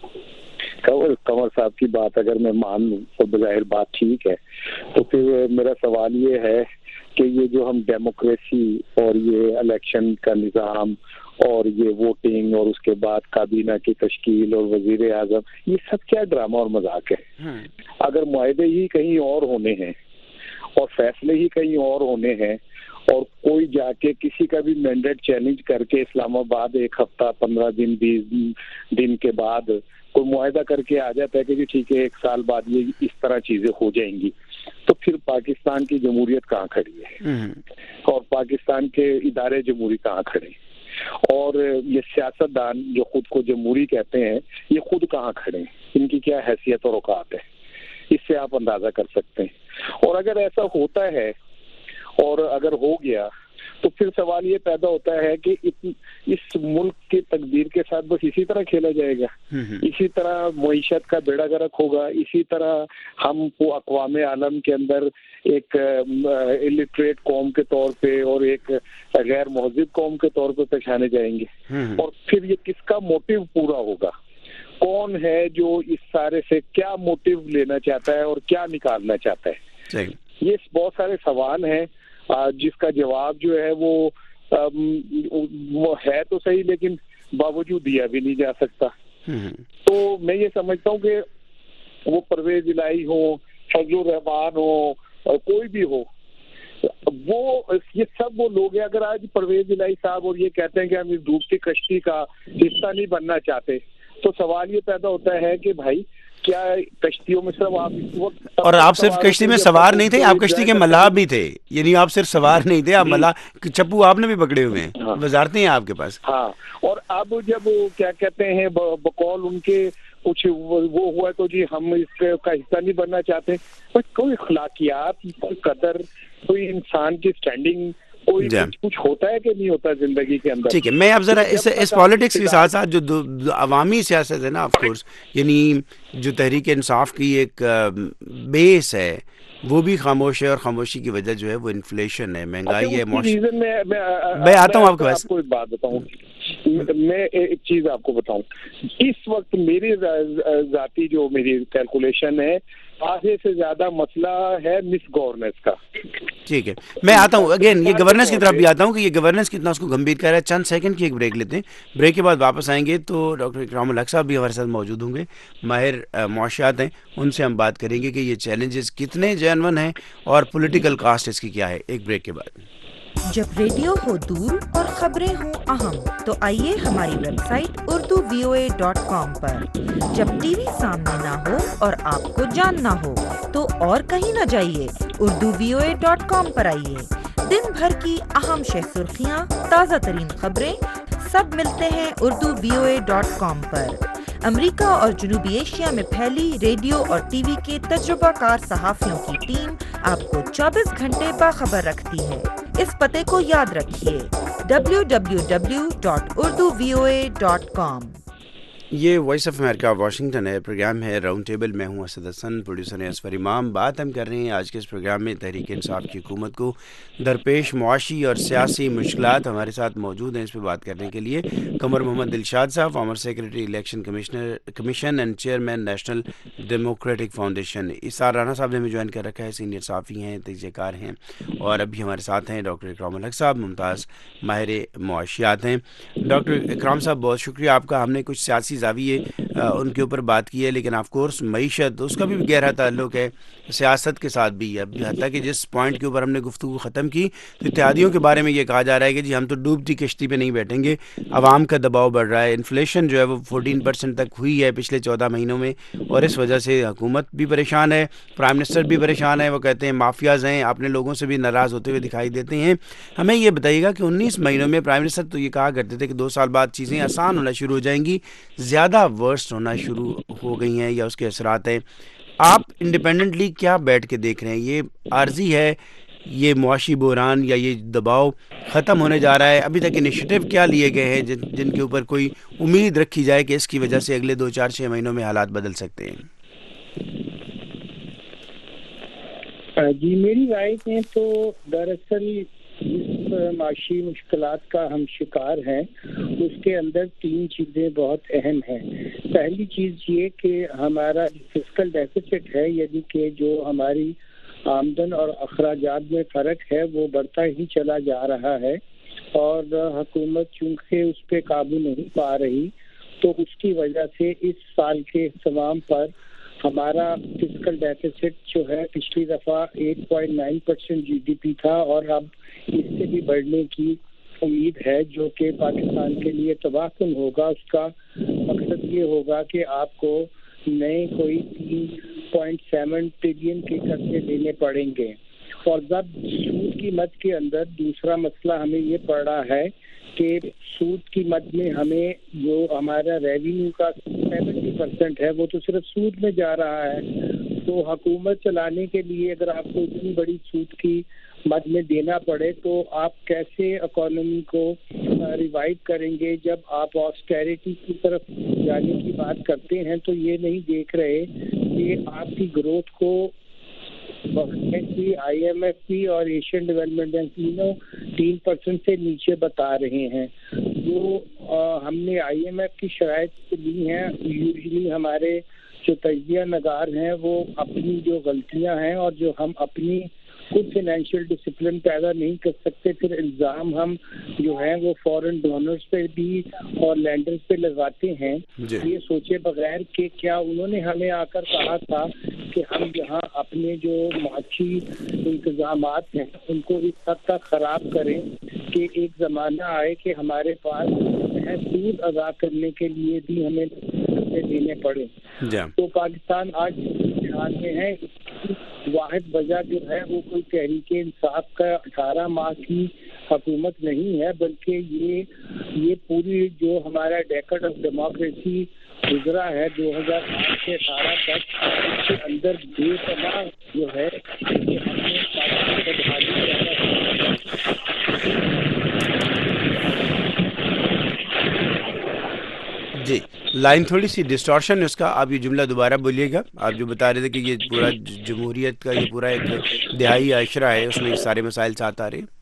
قمر صاحب کی بات اگر میں مان لوں تو بظاہر بات ٹھیک ہے, تو پھر میرا سوال یہ ہے کہ یہ جو ہم ڈیموکریسی اور یہ الیکشن کا نظام اور یہ ووٹنگ اور اس کے بعد کابینہ کی تشکیل اور وزیر اعظم, یہ سب کیا ڈرامہ اور مذاق ہے؟ اگر معاہدے ہی کہیں اور ہونے ہیں اور فیصلے ہی کہیں اور ہونے ہیں اور کوئی جا کے کسی کا بھی مینڈیٹ چیلنج کر کے اسلام آباد ایک ہفتہ 15 دن 20 دن کے بعد کوئی معاہدہ کر کے آ جاتا ہے کہ جی ٹھیک ہے 1 سال بعد یہ اس طرح چیزیں ہو جائیں گی, تو پھر پاکستان کی جمہوریت کہاں کھڑی ہے اور پاکستان کے ادارے جمہوری کہاں کھڑے ہیں, اور یہ سیاستدان جو خود کو جمہوری کہتے ہیں یہ خود کہاں کھڑے ہیں, ان کی کیا حیثیت اور اوقات ہے, اس سے آپ اندازہ کر سکتے ہیں. اور اگر ایسا ہوتا ہے اور اگر ہو گیا تو پھر سوال یہ پیدا ہوتا ہے کہ اس ملک کی تقدیر کے ساتھ بس اسی طرح کھیلا جائے گا, اسی طرح معیشت کا بیڑا گرک ہوگا, اسی طرح ہم کو اقوام عالم کے اندر ایک الٹریٹ قوم کے طور پہ اور ایک غیر مہذب قوم کے طور پہ پہچانے جائیں گے. اور پھر یہ کس کا موٹیو پورا ہوگا, کون ہے جو اس سارے سے کیا موٹیو لینا چاہتا ہے اور کیا نکالنا چاہتا ہے؟ یہ بہت سارے سوال ہیں جس کا جواب جو ہے وہ ہے تو صحیح لیکن باوجود دیا بھی نہیں جا سکتا. تو میں یہ سمجھتا ہوں کہ وہ پرویز الہی ہو, فضل الرحمان ہو, اور کوئی بھی ہو, وہ یہ سب وہ لوگ ہیں. اگر آج پرویز الہی صاحب اور یہ کہتے ہیں کہ ہم اس ڈوبتی کشتی کا حصہ نہیں بننا چاہتے, تو سوال یہ پیدا ہوتا ہے کہ بھائی کیا کشتیوں میں صرف آپ اس وقت, اور آپ صرف کشتی میں سوار نہیں تھے, آپ کشتی کے ملاح بھی تھے, یعنی آپ صرف سوار نہیں تھے, آپ ملاح چپو آپ نے بھی پکڑے ہوئے ہیں, وزارتیں ہیں آپ کے پاس. ہاں, اور اب جب کیا کہتے ہیں بقول ان کے کچھ وہ ہوا تو جی ہم اس کا حصہ نہیں بننا چاہتے, بس کوئی اخلاقیات, کوئی قدر, کوئی انسان کی اسٹینڈنگ, کوئی کچھ ہوتا ہے کہ نہیں ہوتا زندگی کے اندر. ٹھیک ہے, میں اب ذرا اس پالیٹکس کے ساتھ ساتھ جو عوامی سیاست ہے نا, آف کورس یعنی جو تحریک انصاف کی ایک بیس ہے وہ بھی خاموش ہے, اور خاموشی کی وجہ جو ہے وہ انفلیشن ہے, مہنگائی ہے, میں آتا ہوں آپ کے پاس. آپ کو ایک بات بتاؤں, میں ایک چیز آپ کو بتاؤں, اس وقت میری ذاتی جو میری کیلکولیشن ہے, آدھے سے زیادہ مسئلہ ہے مس گورننس کا. ٹھیک ہے, میں آتا ہوں اگین یہ گورننس کی طرف بھی آتا ہوں کہ یہ گورننس کتنا اس کو گمبھیر کر رہا ہے. چند سیکنڈ کی ایک بریک لیتے ہیں, بریک کے بعد واپس آئیں گے تو ڈاکٹر اکرام الحق صاحب بھی ہمارے ساتھ موجود ہوں گے, ماہر معاشیات ہیں, ان سے ہم بات کریں گے کہ یہ چیلنجز کتنے جینون ہیں اور پولیٹیکل کاسٹ اس کی کیا ہے. ایک بریک کے بعد. جب ریڈیو ہو دور اور خبریں ہوں اہم تو آئیے ہماری ویب سائٹ urduvoa.com پر۔ جب ٹی وی سامنے نہ ہو اور آپ کو جاننا ہو تو اور کہیں نہ جائیے، urduvoa.com پر آئیے۔ دن بھر کی اہم شہ سرخیاں، تازہ ترین خبریں سب ملتے ہیں urduvoa.com پر۔ امریکہ اور جنوبی ایشیا میں پھیلی ریڈیو اور ٹی وی کے تجربہ کار صحافیوں کی ٹیم آپ کو 24 گھنٹے باخبر رکھتی ہے۔ اس پتے کو یاد رکھیے، www.urduvoa.com۔ یہ وائس آف امریکہ واشنگٹن ہے، پروگرام ہے راؤنڈ ٹیبل۔ میں ہوں اسد حسن، پروڈیوسر ہیں اسفر امام۔ بات ہم کر رہے ہیں آج کے اس پروگرام میں تحریک انصاف کی حکومت کو درپیش معاشی اور سیاسی مشکلات۔ ہمارے ساتھ موجود ہیں اس پہ بات کرنے کے لیے قمر محمد دلشاد صاحب، former secretary election commission and chairman national democratic foundation. اسار رانا صاحب نے ہمیں جوائن کر رکھا ہے، سینئر صحافی ہیں، تجزیہ کار ہیں، اور ابھی ہمارے ساتھ ہیں ڈاکٹر اکرام الحق صاحب، ممتاز ماہر معاشیات ہیں۔ ڈاکٹر اکرام صاحب بہت شکریہ آپ کا۔ ہم نے کچھ سیاسی زاویے ان کے اوپر بات کی ہے، لیکن آف کورس معیشت اس کا بھی گہرا تعلق ہے سیاست کے ساتھ بھی ہے۔ حتیٰ کہ جس پوائنٹ کے اوپر ہم نے گفتگو ختم کی تو اتحادیوں کے بارے میں یہ کہا جا رہا ہے کہ جی ہم تو ڈوبتی کشتی پہ نہیں بیٹھیں گے، عوام کا دباؤ بڑھ رہا ہے، انفلیشن جو ہے وہ 14% تک ہوئی ہے پچھلے 14 مہینوں میں، اور اس وجہ سے حکومت بھی پریشان ہے، پرائم منسٹر بھی پریشان ہے۔ وہ کہتے ہیں مافیاز ہیں، اپنے لوگوں سے بھی ناراض ہوتے ہوئے دکھائی دیتے ہیں۔ ہمیں یہ بتائیے گا کہ 19 مہینوں میں پرائم منسٹر تو یہ کہا کرتے تھے کہ 2 سال بعد چیزیں آسان ہونا شروع ہو جائیں گی، زیادہ ورسٹ ہونا شروع ہو گئی ہیں یا اس کے اثرات ہیں۔ آپ انڈیپینڈنٹلی کیا بیٹھ کے دیکھ رہے ہیں؟ یہ عارضی ہے، یہ معاشی بحران یا یہ دباؤ ختم ہونے جا رہا ہے؟ ابھی تک انیشیٹو کیا لیے گئے ہیں جن کے اوپر کوئی امید رکھی جائے کہ اس کی وجہ سے اگلے 2 4 6 مہینوں میں حالات بدل سکتے ہیں؟ جی میری رائے میں تو دراصل جس معاشی مشکلات کا ہم شکار ہیں اس کے اندر 3 چیزیں بہت اہم ہیں۔ پہلی چیز یہ کہ ہمارا فسکل ڈیفیسٹ ہے، یعنی کہ جو ہماری آمدن اور اخراجات میں فرق ہے وہ بڑھتا ہی چلا جا رہا ہے، اور حکومت چونکہ اس پہ قابو نہیں پا رہی تو اس کی وجہ سے اس سال کے اختتام پر ہمارا فسکل ڈیفیسٹ جو ہے پچھلی دفعہ 8.9% جی ڈی پی تھا، اور اب اس سے بھی بڑھنے کی امید ہے، جو کہ پاکستان کے لیے تباہ کن ہوگا۔ اس کا مقصد یہ ہوگا کہ آپ کو نئے کوئی 3.7 ٹریلین کے قرضے دینے پڑیں گے۔ اور جب سود کی مد کے اندر دوسرا مسئلہ ہمیں یہ پڑ رہا ہے کہ سود کی مد میں ہمیں جو ہمارا ریونیو کا 70% ہے وہ تو صرف سود میں جا رہا ہے۔ تو حکومت چلانے کے لیے اگر آپ کو اتنی بڑی سود کی مد میں دینا پڑے تو آپ کیسے اکانومی کو ریوائیو کریں گے؟ جب آپ آسٹیریٹی کی طرف جانے کی بات کرتے ہیں تو یہ نہیں دیکھ رہے کہ آپ کی گروتھ کو آئی ایم ایف بھی اور ایشین ڈیولپمنٹ بینک تینوں 3% سے نیچے بتا رہے ہیں۔ جو ہم نے آئی ایم ایف کی شرائط لی ہیں، یوزلی ہمارے جو تجزیہ نگار ہیں وہ اپنی جو غلطیاں ہیں اور جو ہم اپنی خود فائنینشیل ڈسپلن پیدا نہیں کر سکتے، پھر الزام ہم جو ہیں وہ فورن ڈونرز پہ بھی اور لینڈرز پہ لگاتے ہیں، یہ سوچے بغیر کہ کیا انہوں نے ہمیں آ کر کہا تھا کہ ہم یہاں اپنے جو معاشی انتظامات ہیں ان کو اس حد تک خراب کریں کہ ایک زمانہ آئے کہ ہمارے پاس سود ادا کرنے کے لیے بھی ہمیں دینے پڑے۔ تو پاکستان آج امتحان میں ہے۔ واحد وجہ جو ہے وہ کوئی تحریک انصاف کا 18 ماہ کی حکومت نہیں ہے، بلکہ یہ پوری جو ہمارا ڈیکڈ آف ڈیموکریسی گزرا ہے 2008 سے 18 تک، اس کے اندر بے پناہ جو ہے کہ ہم نے جی لائن تھوڑی سی ڈسٹارشن ہے اس کا، آپ یہ جملہ دوبارہ بولیے گا۔ آپ جو بتا رہے تھے کہ یہ پورا جمہوریت کا یہ پورا ایک دہائی عشرہ ہے، اس میں سارے مسائل ساتھ آ رہے ہیں۔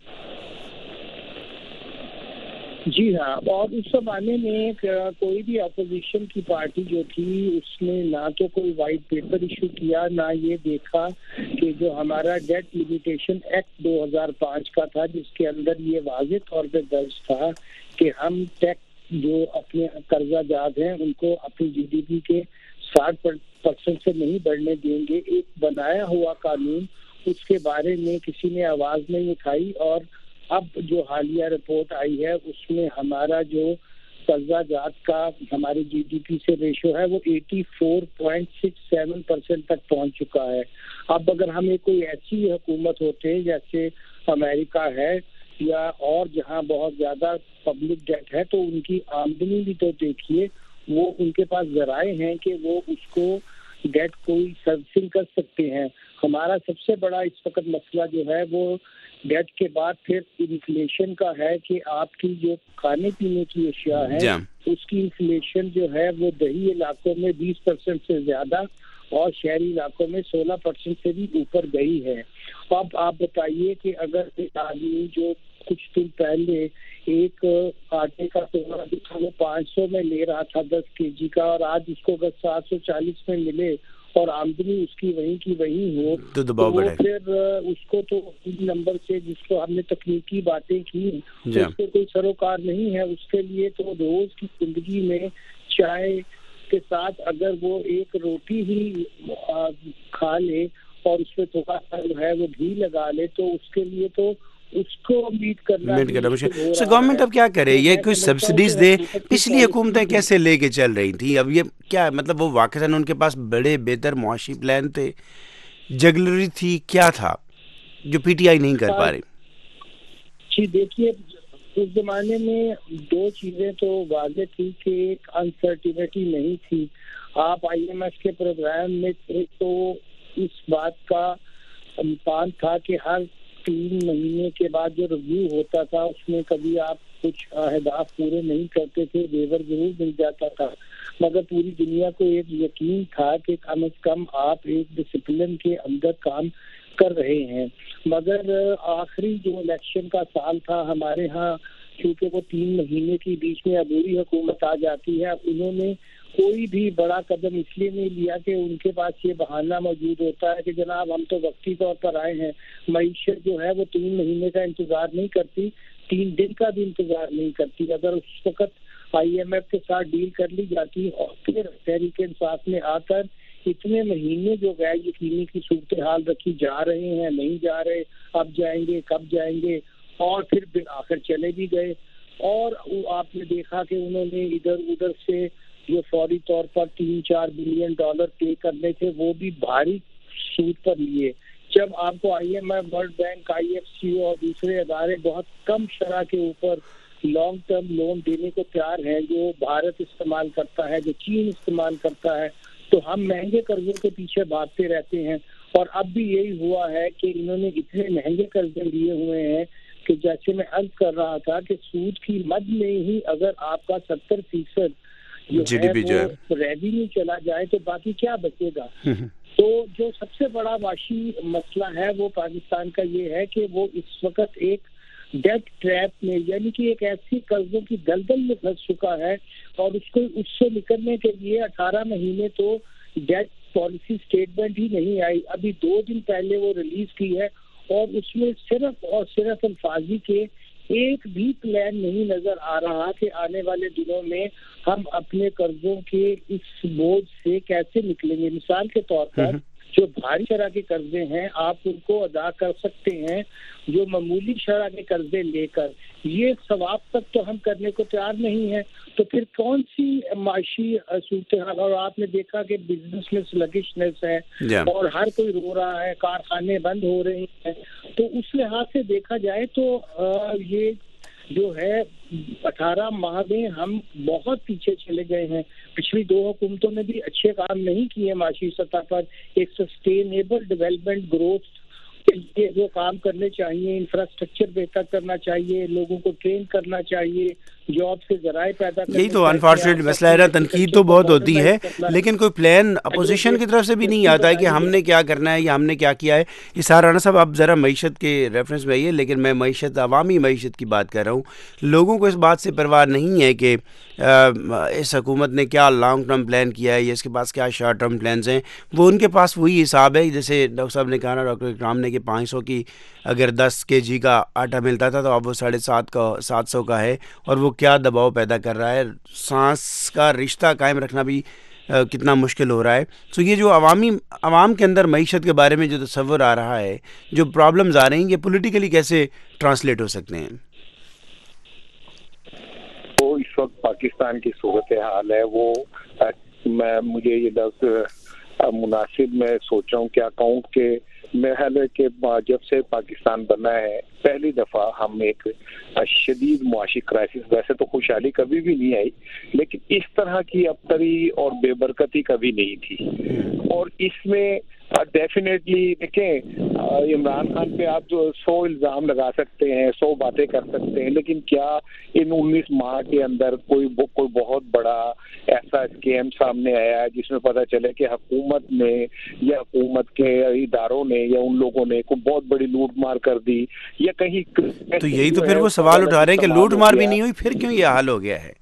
جی ہاں، اور اس زمانے میں کوئی بھی اپوزیشن کی پارٹی جو تھی اس نے نہ تو کوئی وائٹ پیپر ایشو کیا، نہ یہ دیکھا کہ جو ہمارا ڈیٹ لمیٹیشن ایکٹ 2005 کا تھا جس کے اندر یہ واضح طور پہ درج تھا کہ ہم ٹیکس جو اپنے قرضہ جات ہیں ان کو اپنی جی ڈی پی کے 60% سے نہیں بڑھنے دیں گے۔ ایک بنایا ہوا قانون، اس کے بارے میں کسی نے آواز نہیں اٹھائی، اور اب جو حالیہ رپورٹ آئی ہے اس میں ہمارا جو قرضہ جات کا ہمارے جی ڈی پی سے ریشو ہے وہ 84.67% تک پہنچ چکا ہے. اب اگر ہمیں کوئی ایسی حکومت ہوتے جیسے امریکہ ہے یا اور جہاں بہت زیادہ پبلک ڈیٹ ہے تو ان کی آمدنی بھی تو دیکھیے, وہ ان کے پاس ذرائع ہیں کہ وہ اس کو ڈیٹ کوئی سروسنگ کر سکتے ہیں. ہمارا سب سے بڑا اس وقت مسئلہ جو ہے وہ ڈیٹ کے بعد پھر انفلیشن کا ہے کہ آپ کی جو کھانے پینے کی اشیاء ہے اس کی انفلیشن جو ہے وہ دیہی علاقوں میں 20% سے زیادہ اور شہری علاقوں میں 16% سے بھی اوپر گئی ہے. اب آپ بتائیے کہ اگر ایک آدمی جو کچھ دن پہلے ایک آٹے کا ٹکڑا وہ 500 میں لے رہا تھا 10 kg کا, اور آج اس کو اگر 740 میں ملے اور آمدنی اس کی وہیں کی وہیں ہو تو وہ پھر اس کو تو نمبر سے جس کو ہم نے تکنیکی باتیں کی اس سے کوئی سروکار نہیں ہے. اس کے لیے تو روز کی زندگی میں چائے کے ساتھ اگر وہ ایک روٹی ہی کھا لے اور اس میں تھوڑا سا جو ہے وہ گھی لگا لے تو اس کے لیے تو اس کو امید کرنا سو گورنمنٹ اب کیا کرے, یہ کوئی سبسڈیز دے. پچھلی حکومتیں کیسے لے کے چل رہی تھیں, اب یہ کیا مطلب وہ واقعاً ان کے پاس بڑے بہتر معاشی پلان تھے, جگلری تھی, کیا تھا جو پی ٹی آئی نہیں کر پا رہی؟ جی دیکھیے اس زمانے میں دو چیزیں تو واضح تھی کہ ایک انسرٹینٹی نہیں تھی. آپ آئی ایم ایف کے پروگرام میں تھے تو اس بات کا امکان تھا کہ ہر 3 مہینے کے بعد جو ریویو ہوتا تھا اس میں کبھی آپ کچھ اہداف پورے نہیں کرتے تھے, ویور ضرور مل جاتا تھا, مگر پوری دنیا کو ایک یقین تھا کہ کم از کم آپ ایک ڈسپلن کے اندر کام کر رہے ہیں. مگر آخری جو الیکشن کا سال تھا ہمارے ہاں, کیونکہ وہ 3 مہینے کے بیچ میں عبوری حکومت آ جاتی ہے, انہوں نے کوئی بھی بڑا قدم اس لیے نہیں لیا کہ ان کے پاس یہ بہانہ موجود ہوتا ہے کہ جناب ہم تو وقتی طور پر آئے ہیں. معیشت جو ہے وہ 3 مہینے کا انتظار نہیں کرتی, 3 دن کا بھی انتظار نہیں کرتی. اگر اس وقت آئی ایم ایف کے ساتھ ڈیل کر لی جاتی اور پھر تحریک انصاف میں آ کر اتنے مہینے جو غیر یقینی کی صورتحال رکھی جا رہے ہیں, نہیں جا رہے, اب جائیں گے کب جائیں گے, اور پھر آخر چلے بھی گئے. اور آپ نے دیکھا کہ انہوں نے ادھر ادھر سے جو فوری طور پر $3-4 بلین پے کرنے تھے وہ بھی بھاری سود پر لیے. جب آپ کو I M F, world bank, I F C او اور دوسرے ادارے بہت کم شرح کے اوپر لانگ ٹرم لون دینے کو تیار ہیں, جو بھارت استعمال کرتا ہے, جو چین استعمال کرتا ہے, تو ہم مہنگے قرضوں کے پیچھے بھاگتے رہتے ہیں. اور اب بھی یہی ہوا ہے کہ انہوں نے اتنے مہنگے قرضے لیے ہوئے ہیں کہ جیسے میں عرض کر رہا تھا کہ سود کی مد میں ہی اگر آپ کا 70% جو ہے وہ ریونیو چلا جائے تو باقی کیا بچے گا. تو جو سب سے بڑا معاشی مسئلہ ہے وہ پاکستان کا یہ ہے کہ وہ اس وقت ایک ڈیٹ ٹریپ میں, یعنی کہ ایک ایسی قرضوں کی دلدل میں پھنس چکا ہے, اور اس سے نکلنے کے لیے 18 مہینے تو ڈیٹ پالیسی اسٹیٹمنٹ ہی نہیں آئی. ابھی 2 دن پہلے وہ ریلیز کی ہے اور اس میں صرف اور صرف الفاظی کے ایک بھی پلان نہیں نظر آ رہا کہ آنے والے دنوں میں ہم اپنے قرضوں کے اس بوجھ سے کیسے نکلیں گے. مثال کے طور پر جو بھاری شرح کے قرضے ہیں آپ ان کو ادا کر سکتے ہیں, جو معمولی شرح کے قرضے لے کر یہ ثواب تک تو ہم کرنے کو تیار نہیں ہیں. تو پھر کون سی معاشی صورتحال, اور آپ نے دیکھا کہ بزنس میں سلگشنس ہے اور ہر کوئی رو رہا ہے, کارخانے بند ہو رہے ہیں. تو اس لحاظ سے دیکھا جائے تو یہ جو ہے 18 ماہ میں ہم بہت پیچھے چلے گئے ہیں. پچھلی 2 حکومتوں نے بھی اچھے کام نہیں کیے معاشی سطح پر. ایک سسٹینیبل ڈیولپمنٹ گروتھ کے لیے جو کام کرنے چاہیے, انفراسٹرکچر بہتر کرنا چاہیے, لوگوں کو ٹرین کرنا چاہیے, جاب سے ذرائع پیدا کرنا. یہی تو انفارچونیٹ مسئلہ ہے نا, تنقید تو بہت ہوتی ہے لیکن کوئی پلان اپوزیشن کی طرف سے بھی نہیں آتا ہے کہ ہم نے کیا کرنا ہے یا ہم نے کیا کیا ہے. یہ سارا رانا صاحب آپ ذرا معیشت کے ریفرنس میں آئیے, لیکن میں معیشت عوامی معیشت کی بات کر رہا ہوں. لوگوں کو اس بات سے پرواہ نہیں ہے کہ اس حکومت نے کیا لانگ ٹرم پلان کیا ہے یا اس کے پاس کیا شارٹ ٹرم پلانز ہیں. وہ ان کے پاس وہی حساب ہے جیسے ڈاکٹر صاحب نے کہا نا, ڈاکٹر اکرام نے, کہ 500 کی اگر 10 kg کا آٹا ملتا تھا تو اب وہ 750 کا ہے, اور وہ کیا دباؤ پیدا کر رہا ہے. سانس کا رشتہ قائم رکھنا بھی کتنا مشکل ہو رہا ہے. سو یہ جو عوام کے اندر معیشت کے بارے میں جو تصور آ رہا ہے, جو پرابلمز آ رہی ہیں, یہ پولیٹیکلی کیسے ٹرانسلیٹ ہو سکتے ہیں؟ تو اس وقت پاکستان کی صورتحال ہے وہ مجھے یہ لفظ مناسب میں سوچا ہوں کیا کہوں کہ میرا خیال ہے کہ جب سے پاکستان بنا ہے پہلی دفعہ ہم ایک شدید معاشی کرائسس, ویسے تو خوشحالی کبھی بھی نہیں آئی لیکن اس طرح کی ابتری اور بے برکتی کبھی نہیں تھی. اور اس میں ڈیفینیٹلی دیکھیں عمران خان پہ آپ جو 100 الزام لگا سکتے ہیں, 100 باتیں کر سکتے ہیں, لیکن کیا ان 19 ماہ کے اندر کوئی بہت بڑا ایسا اسکیم سامنے آیا ہے جس میں پتہ چلے کہ حکومت نے یا حکومت کے اداروں نے یا ان لوگوں نے کوئی بہت بڑی لوٹ مار کر دی یا کہیں. تو یہی تو پھر وہ سوال اٹھا رہے ہیں کہ لوٹ مار بھی نہیں ہوئی, پھر کیوں یہ حال ہو گیا ہے؟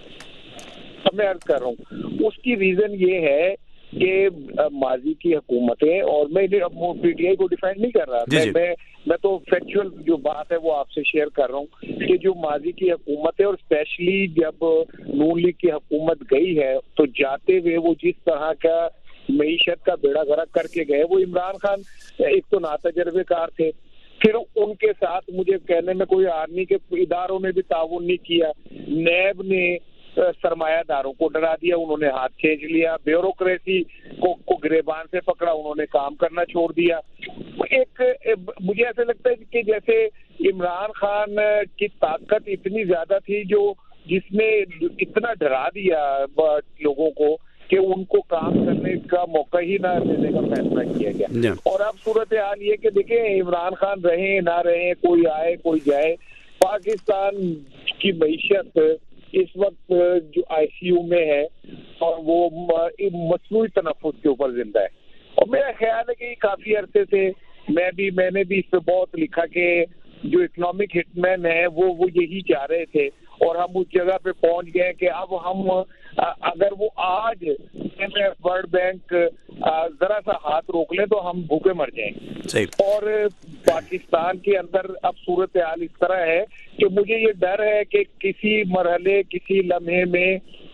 میں عرض کر رہا ہوں اس کی ریزن یہ ہے کہ ماضی کی حکومتیں, اور میں پی ٹی آئی کو ڈیفینڈ نہیں کر رہا, میں تو فیکچوئل جو بات ہے وہ آپ سے شیئر کر رہا ہوں کہ جو ماضی کی حکومتیں اور اسپیشلی جب نون لیگ کی حکومت گئی ہے تو جاتے ہوئے وہ جس طرح کا معیشت کا بیڑا غرق کر کے گئے, وہ عمران خان ایک تو ناتجربے کار تھے, پھر ان کے ساتھ مجھے کہنے میں کوئی آرمی کے اداروں نے بھی تعاون نہیں کیا, نیب نے سرمایہ داروں کو ڈرا دیا, انہوں نے ہاتھ کھینچ لیا, بیوروکریسی کو گریبان سے پکڑا, انہوں نے کام کرنا چھوڑ دیا. ایک مجھے ایسا لگتا ہے کہ جیسے عمران خان کی طاقت اتنی زیادہ تھی جس نے اتنا ڈرا دیا لوگوں کو کہ ان کو کام کرنے کا موقع ہی نہ دینے کا فیصلہ کیا گیا. اور اب صورتحال یہ کہ دیکھیں عمران خان رہیں نہ رہیں, کوئی آئے کوئی جائے, پاکستان کی معیشت اس وقت جو آئی سی یو میں ہے اور وہ مصنوعی تنفس کے اوپر زندہ ہے. اور میرا خیال ہے کہ کافی عرصے سے میں نے بھی اس پہ بہت لکھا کہ جو اکنامک ہٹ مین ہے وہ یہی چاہ رہے تھے, اور ہم اس جگہ پہ پہنچ گئے کہ اب ہم اگر وہ آج ورلڈ بینک ذرا سا ہاتھ روک لیں تو ہم بھوکے مر جائیں گے. اور پاکستان کے اندر اب صورتحال اس طرح ہے کہ مجھے یہ ڈر ہے کہ کسی مرحلے کسی لمحے میں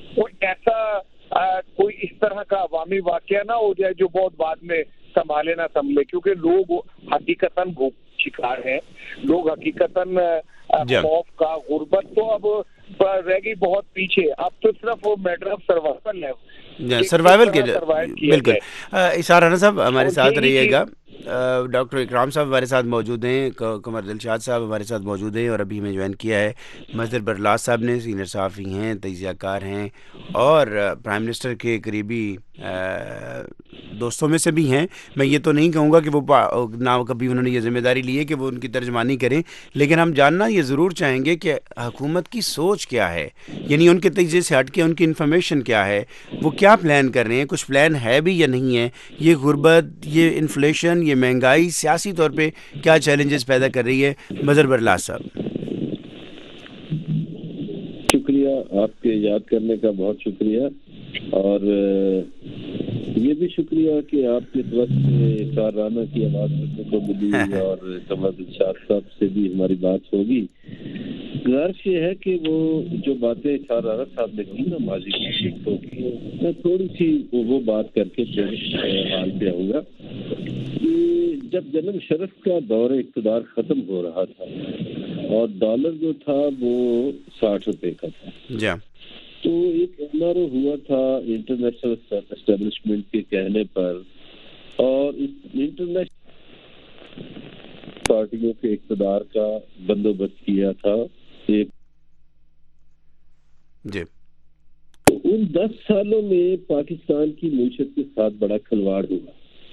کوئی اس طرح کا عوامی واقعہ نہ ہو جائے جو بہت بعد میں سنبھالے نہ سنبھلے, کیونکہ لوگ حقیقتاً بھوک شکار ہیں, لوگ حقیقتاً خوف کا, غربت تو اب رہ گئی بہت پیچھے, اب تو صرف وہ میٹر آف سروائیول ہے, سروائیول کے. بالکل. اشار رانا صاحب ہمارے ساتھ رہیے گا, ڈاکٹر اکرام صاحب ہمارے ساتھ موجود ہیں, قمر دلشاد صاحب ہمارے ساتھ موجود ہیں, اور ابھی ہمیں جوائن کیا ہے مظہر برلاس صاحب نے, سینئر صحافی ہیں, تجزیہ کار ہیں, اور پرائم منسٹر کے قریبی دوستوں میں سے بھی ہیں. میں یہ تو نہیں کہوں گا کہ وہ نہ کبھی انہوں نے یہ ذمہ داری لی ہے کہ وہ ان کی ترجمانی کریں, لیکن ہم جاننا یہ ضرور چاہیں گے کہ حکومت کی سوچ کیا ہے, یعنی ان کے تجزیے سے ہٹ کے ان کی انفارمیشن کیا ہے, وہ کیا پلان کر رہے ہیں, کچھ پلان ہے بھی یا نہیں ہے. یہ غربت, یہ انفلیشن, یہ مہنگائی سیاسی طور پہ کیا چیلنجز پیدا کر رہی ہے؟ مظہر برلاس صاحب. شکریہ, آپ کے یاد کرنے کا بہت شکریہ, اور یہ بھی شکریہ کہ آپ کے طرف سے اشار رانا کی آواز سننے کو ملی, اور قمر دلشاد صاحب سے بھی ہماری بات ہوگی. غرض یہ ہے کہ وہ جو باتیں اشار رانا صاحب نے کی نا ماضی کی, تو میں تھوڑی سی وہ بات کر کے حال پہ آؤں گا کہ جب جنرل شرف کا دور اقتدار ختم ہو رہا تھا اور ڈالر جو تھا وہ 60 روپے کا تھا, تو ایک این آر او ہوا تھا انٹرنیشنل اسٹیبلشمنٹ کے کہنے پر, اور اس انٹرنیشنل پارٹیوں کے اقتدار کا بندوبست کیا تھا ایک. تو ان 10 سالوں میں پاکستان کی معیشت کے ساتھ بڑا کھلواڑ ہوا.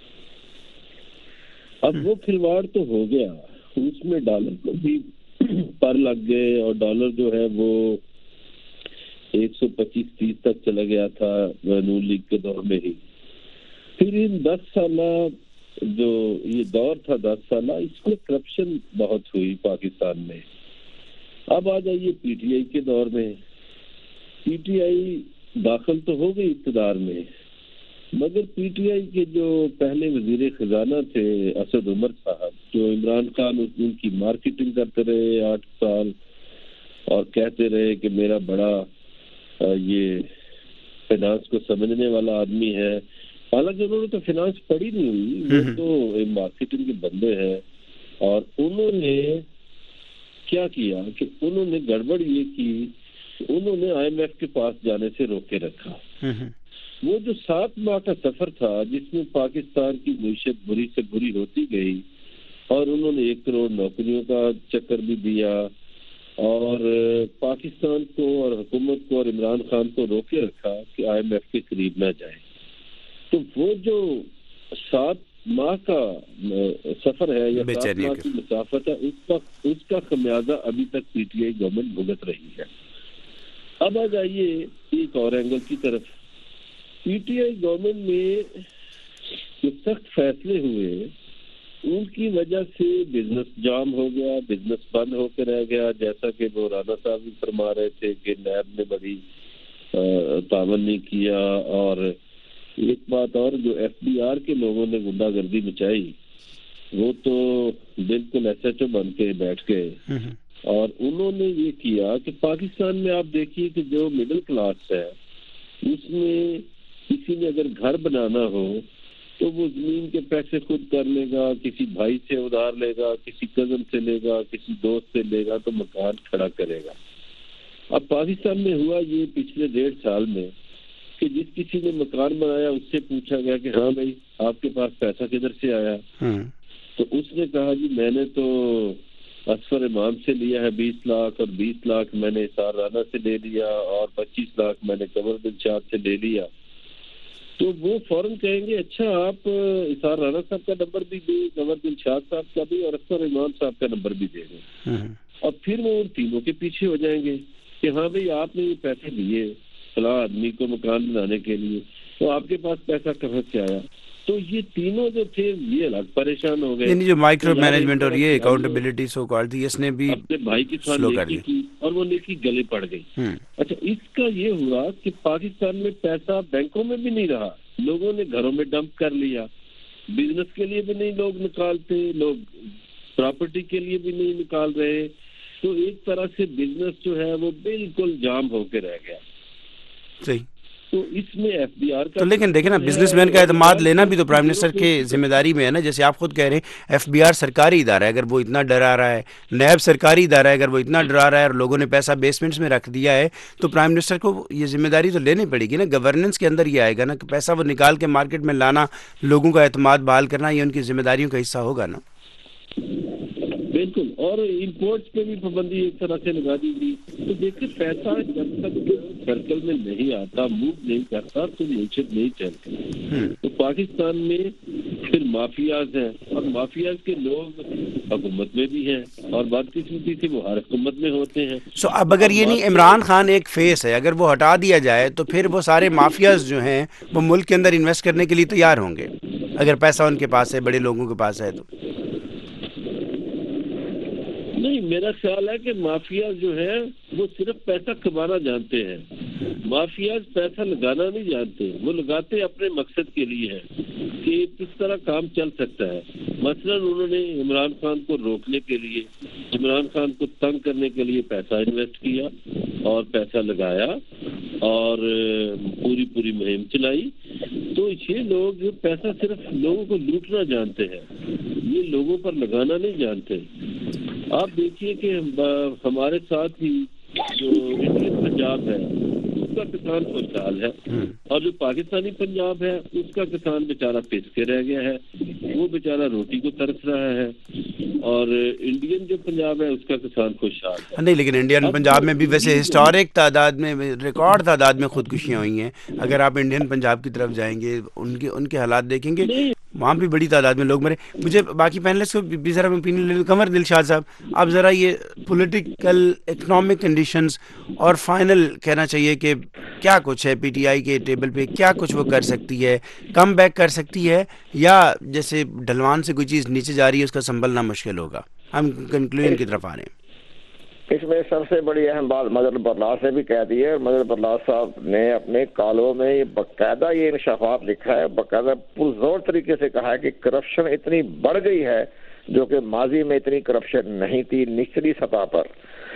اب وہ کھلواڑ تو ہو گیا, اس میں ڈالر کو بھی پر لگ گئے, اور ڈالر جو ہے وہ 125-30 تک چلا گیا تھا نون لیگ کے دور میں ہی. پھر ان 10 سالہ جو یہ دور تھا 10 سالہ, اس میں کرپشن بہت ہوئی پاکستان میں. اب آ جائیے پی ٹی آئی کے دور میں. پی ٹی آئی داخل تو ہو گئی اقتدار میں, مگر پی ٹی آئی کے جو پہلے وزیر خزانہ تھے اسد عمر صاحب, جو عمران خان ان کی مارکیٹنگ کرتے رہے 8 سال, اور کہتے رہے کہ میرا بڑا یہ فائنانس کو سمجھنے والا آدمی ہے. حالانکہ انہوں نے تو فائنانس پڑھی نہیں ہوئی, وہ تو مارکیٹنگ کے بندے ہیں. اور انہوں نے کیا کیا کہ انہوں نے گڑبڑ یہ کی کہ انہوں نے IMF کے پاس جانے سے روکے رکھا. وہ جو 7 ماہ کا سفر تھا جس میں پاکستان کی معیشت بری سے بری ہوتی گئی, اور انہوں نے 1 کروڑ نوکریوں کا چکر بھی دیا, اور پاکستان کو اور حکومت کو اور عمران خان کو روکے رکھا کہ IMF کے قریب نہ جائے. تو وہ جو 7 ماہ کا سفر ہے یا 7 ماہ کی مسافت ہے, اس کا خمیازہ ابھی تک PTI گورنمنٹ بھگت رہی ہے. اب آ جائیے ایک اور اینگل کی طرف. PTI گورنمنٹ میں جو سخت فیصلے ہوئے ان کی وجہ سے بزنس جام ہو گیا, بزنس بند ہو کے رہ گیا. جیسا کہ وہ رانا صاحب بھی فرما رہے تھے کہ نیب نے بڑی تعاون نہیں کیا. اور ایک بات اور, جو FDR کے لوگوں نے غنڈہ گردی مچائی وہ تو بالکل SHO بن کے بیٹھ گئے. اور انہوں نے یہ کیا کہ پاکستان میں آپ دیکھیے کہ جو مڈل کلاس ہے اس میں کسی نے اگر گھر بنانا ہو تو وہ زمین کے پیسے خود کر لے گا, کسی بھائی سے ادھار لے گا, کسی کزن سے لے گا, کسی دوست سے لے گا, تو مکان کھڑا کرے گا. اب پاکستان میں ہوا یہ پچھلے 1.5 سال میں کہ جس کسی نے مکان بنایا اس سے پوچھا گیا کہ ہاں بھائی آپ کے پاس پیسہ کدھر سے آیا؟ تو اس نے کہا جی میں نے تو اصفر امام سے لیا ہے 20 لاکھ, اور 20 لاکھ میں نے اسار رانا سے لے لیا, اور 25 لاکھ میں نے قمر دلشاد سے لے لیا. تو وہ فوراً کہیں گے اچھا آپ اسار رانا صاحب کا نمبر بھی دیں, قمر دلشاد صاحب کا بھی, اور اصفر امام صاحب کا نمبر بھی دے دیں. اور پھر وہ ان تینوں کے پیچھے ہو جائیں گے کہ ہاں بھائی آپ نے یہ پیسے دیے فلاں آدمی کو مکان بنانے کے لیے, تو آپ کے پاس پیسہ کہاں سے آیا؟ تو یہ تینوں جو تھے یہ الگ پریشان ہو گئے. یعنی جو مائکرو مینجمنٹ اور یہ اکاؤنٹیبلٹی سو کال تھی اس نے بھی اپنے بھائی کے ساتھ نیکی کی اور وہ نیکی گلے پڑ گئی. اچھا اس کا یہ ہوا کہ پاکستان میں پیسہ بینکوں میں بھی نہیں رہا, لوگوں نے گھروں میں ڈمپ کر لیا. بزنس کے لیے بھی نہیں لوگ نکالتے, لوگ پراپرٹی کے لیے بھی نہیں نکال رہے. تو ایک طرح سے بزنس جو ہے وہ بالکل جام ہو کے رہ گیا. صحیح. تو اس میں FDR کا تو لیکن دیکھیں نا بزنس مین کا اعتماد لینا بھی تو پرائم منسٹر کی ذمہ داری میں ہے نا. جیسے آپ خود کہہ رہے ہیں FBR سرکاری ادارہ ہے, اگر وہ اتنا ڈرا رہا ہے, نیب سرکاری ادارہ ہے, اگر وہ اتنا ڈرا رہا ہے اور لوگوں نے پیسہ بیسمنٹس میں رکھ دیا ہے, تو پرائم منسٹر کو یہ ذمہ داری تو لینی پڑے گی نا. گورننس کے اندر یہ آئے گا نا کہ پیسہ وہ نکال کے مارکیٹ میں لانا, لوگوں کا اعتماد بحال کرنا, یہ ان کی ذمہ داریوں کا حصہ ہوگا نا. بالکل. اور امپورٹس پہ بھی پابندی ایک طرح سے لگا دی گئی. تو دیکھیں پیسہ جب تک سرکل میں نہیں آتا, موو نہیں کرتا, تو معیشت نہیں چلتی. تو پاکستان میں پھر مافیاز ہیں, اور مافیاز کے لوگ حکومت میں بھی ہیں, اور بدقسمتی سے وہ ہر حکومت میں ہوتے ہیں. سو اب اگر یہ نہیں عمران خان ایک فیس ہے, اگر وہ ہٹا دیا جائے تو پھر وہ سارے مافیاز جو ہیں وہ ملک کے اندر انویسٹ کرنے کے لیے تیار ہوں گے اگر پیسہ ان کے پاس ہے, بڑے لوگوں کے پاس ہے تو. نہیں, میرا خیال ہے کہ مافیاز جو ہے وہ صرف پیسہ کمانا جانتے ہیں. مافیاز پیسہ لگانا نہیں جانتے, وہ لگاتے اپنے مقصد کے لیے ہیں کہ کس طرح کام چل سکتا ہے. مثلا انہوں نے عمران خان کو روکنے کے لیے, عمران خان کو تنگ کرنے کے لیے پیسہ انویسٹ کیا اور پیسہ لگایا اور پوری مہم چلائی. تو یہ لوگ پیسہ صرف لوگوں کو لوٹنا جانتے ہیں, یہ لوگوں پر لگانا نہیں جانتے. آپ دیکھیے کہ ہمارے ساتھ ہی جو انڈین پنجاب ہے اس کا کسان خوشحال ہے, اور جو پاکستانی پنجاب ہے اس کا کسان بیچارہ پس کے رہ گیا ہے, وہ بیچارہ روٹی کو ترس رہا ہے. اور انڈین جو پنجاب ہے اس کا کسان خوشحال ہے. نہیں, لیکن انڈین پنجاب میں بھی ویسے ہسٹورک تعداد میں, ریکارڈ تعداد میں خودکشیاں ہوئی ہیں. اگر آپ انڈین پنجاب کی طرف جائیں گے, ان کے حالات دیکھیں گے, وہاں بھی بڑی تعداد میں لوگ مرے. مجھے باقی پینلسٹ کو بھی ذرا اوپینین لے لوں. قمر دلشاد صاحب, آپ ذرا یہ پولیٹیکل اکنامک کنڈیشنز اور فائنل کہنا چاہیے کہ کیا کچھ ہے PTI کے ٹیبل پہ, کیا کچھ وہ کر سکتی ہے, کم بیک کر سکتی ہے, یا جیسے ڈھلوان سے کوئی چیز نیچے جا رہی ہے اس کا سنبھلنا مشکل ہوگا. ہم کنکلوژن کی طرف آ رہے ہیں. اس میں سب سے بڑی اہم بات مظہر برلاس نے بھی کہہ دی ہے. مظہر برلاس صاحب نے اپنے کالوں میں باقاعدہ یہ انکشافات لکھا ہے, باقاعدہ پرزور طریقے سے کہا ہے کہ کرپشن اتنی بڑھ گئی ہے جو کہ ماضی میں اتنی کرپشن نہیں تھی نچلی سطح پر.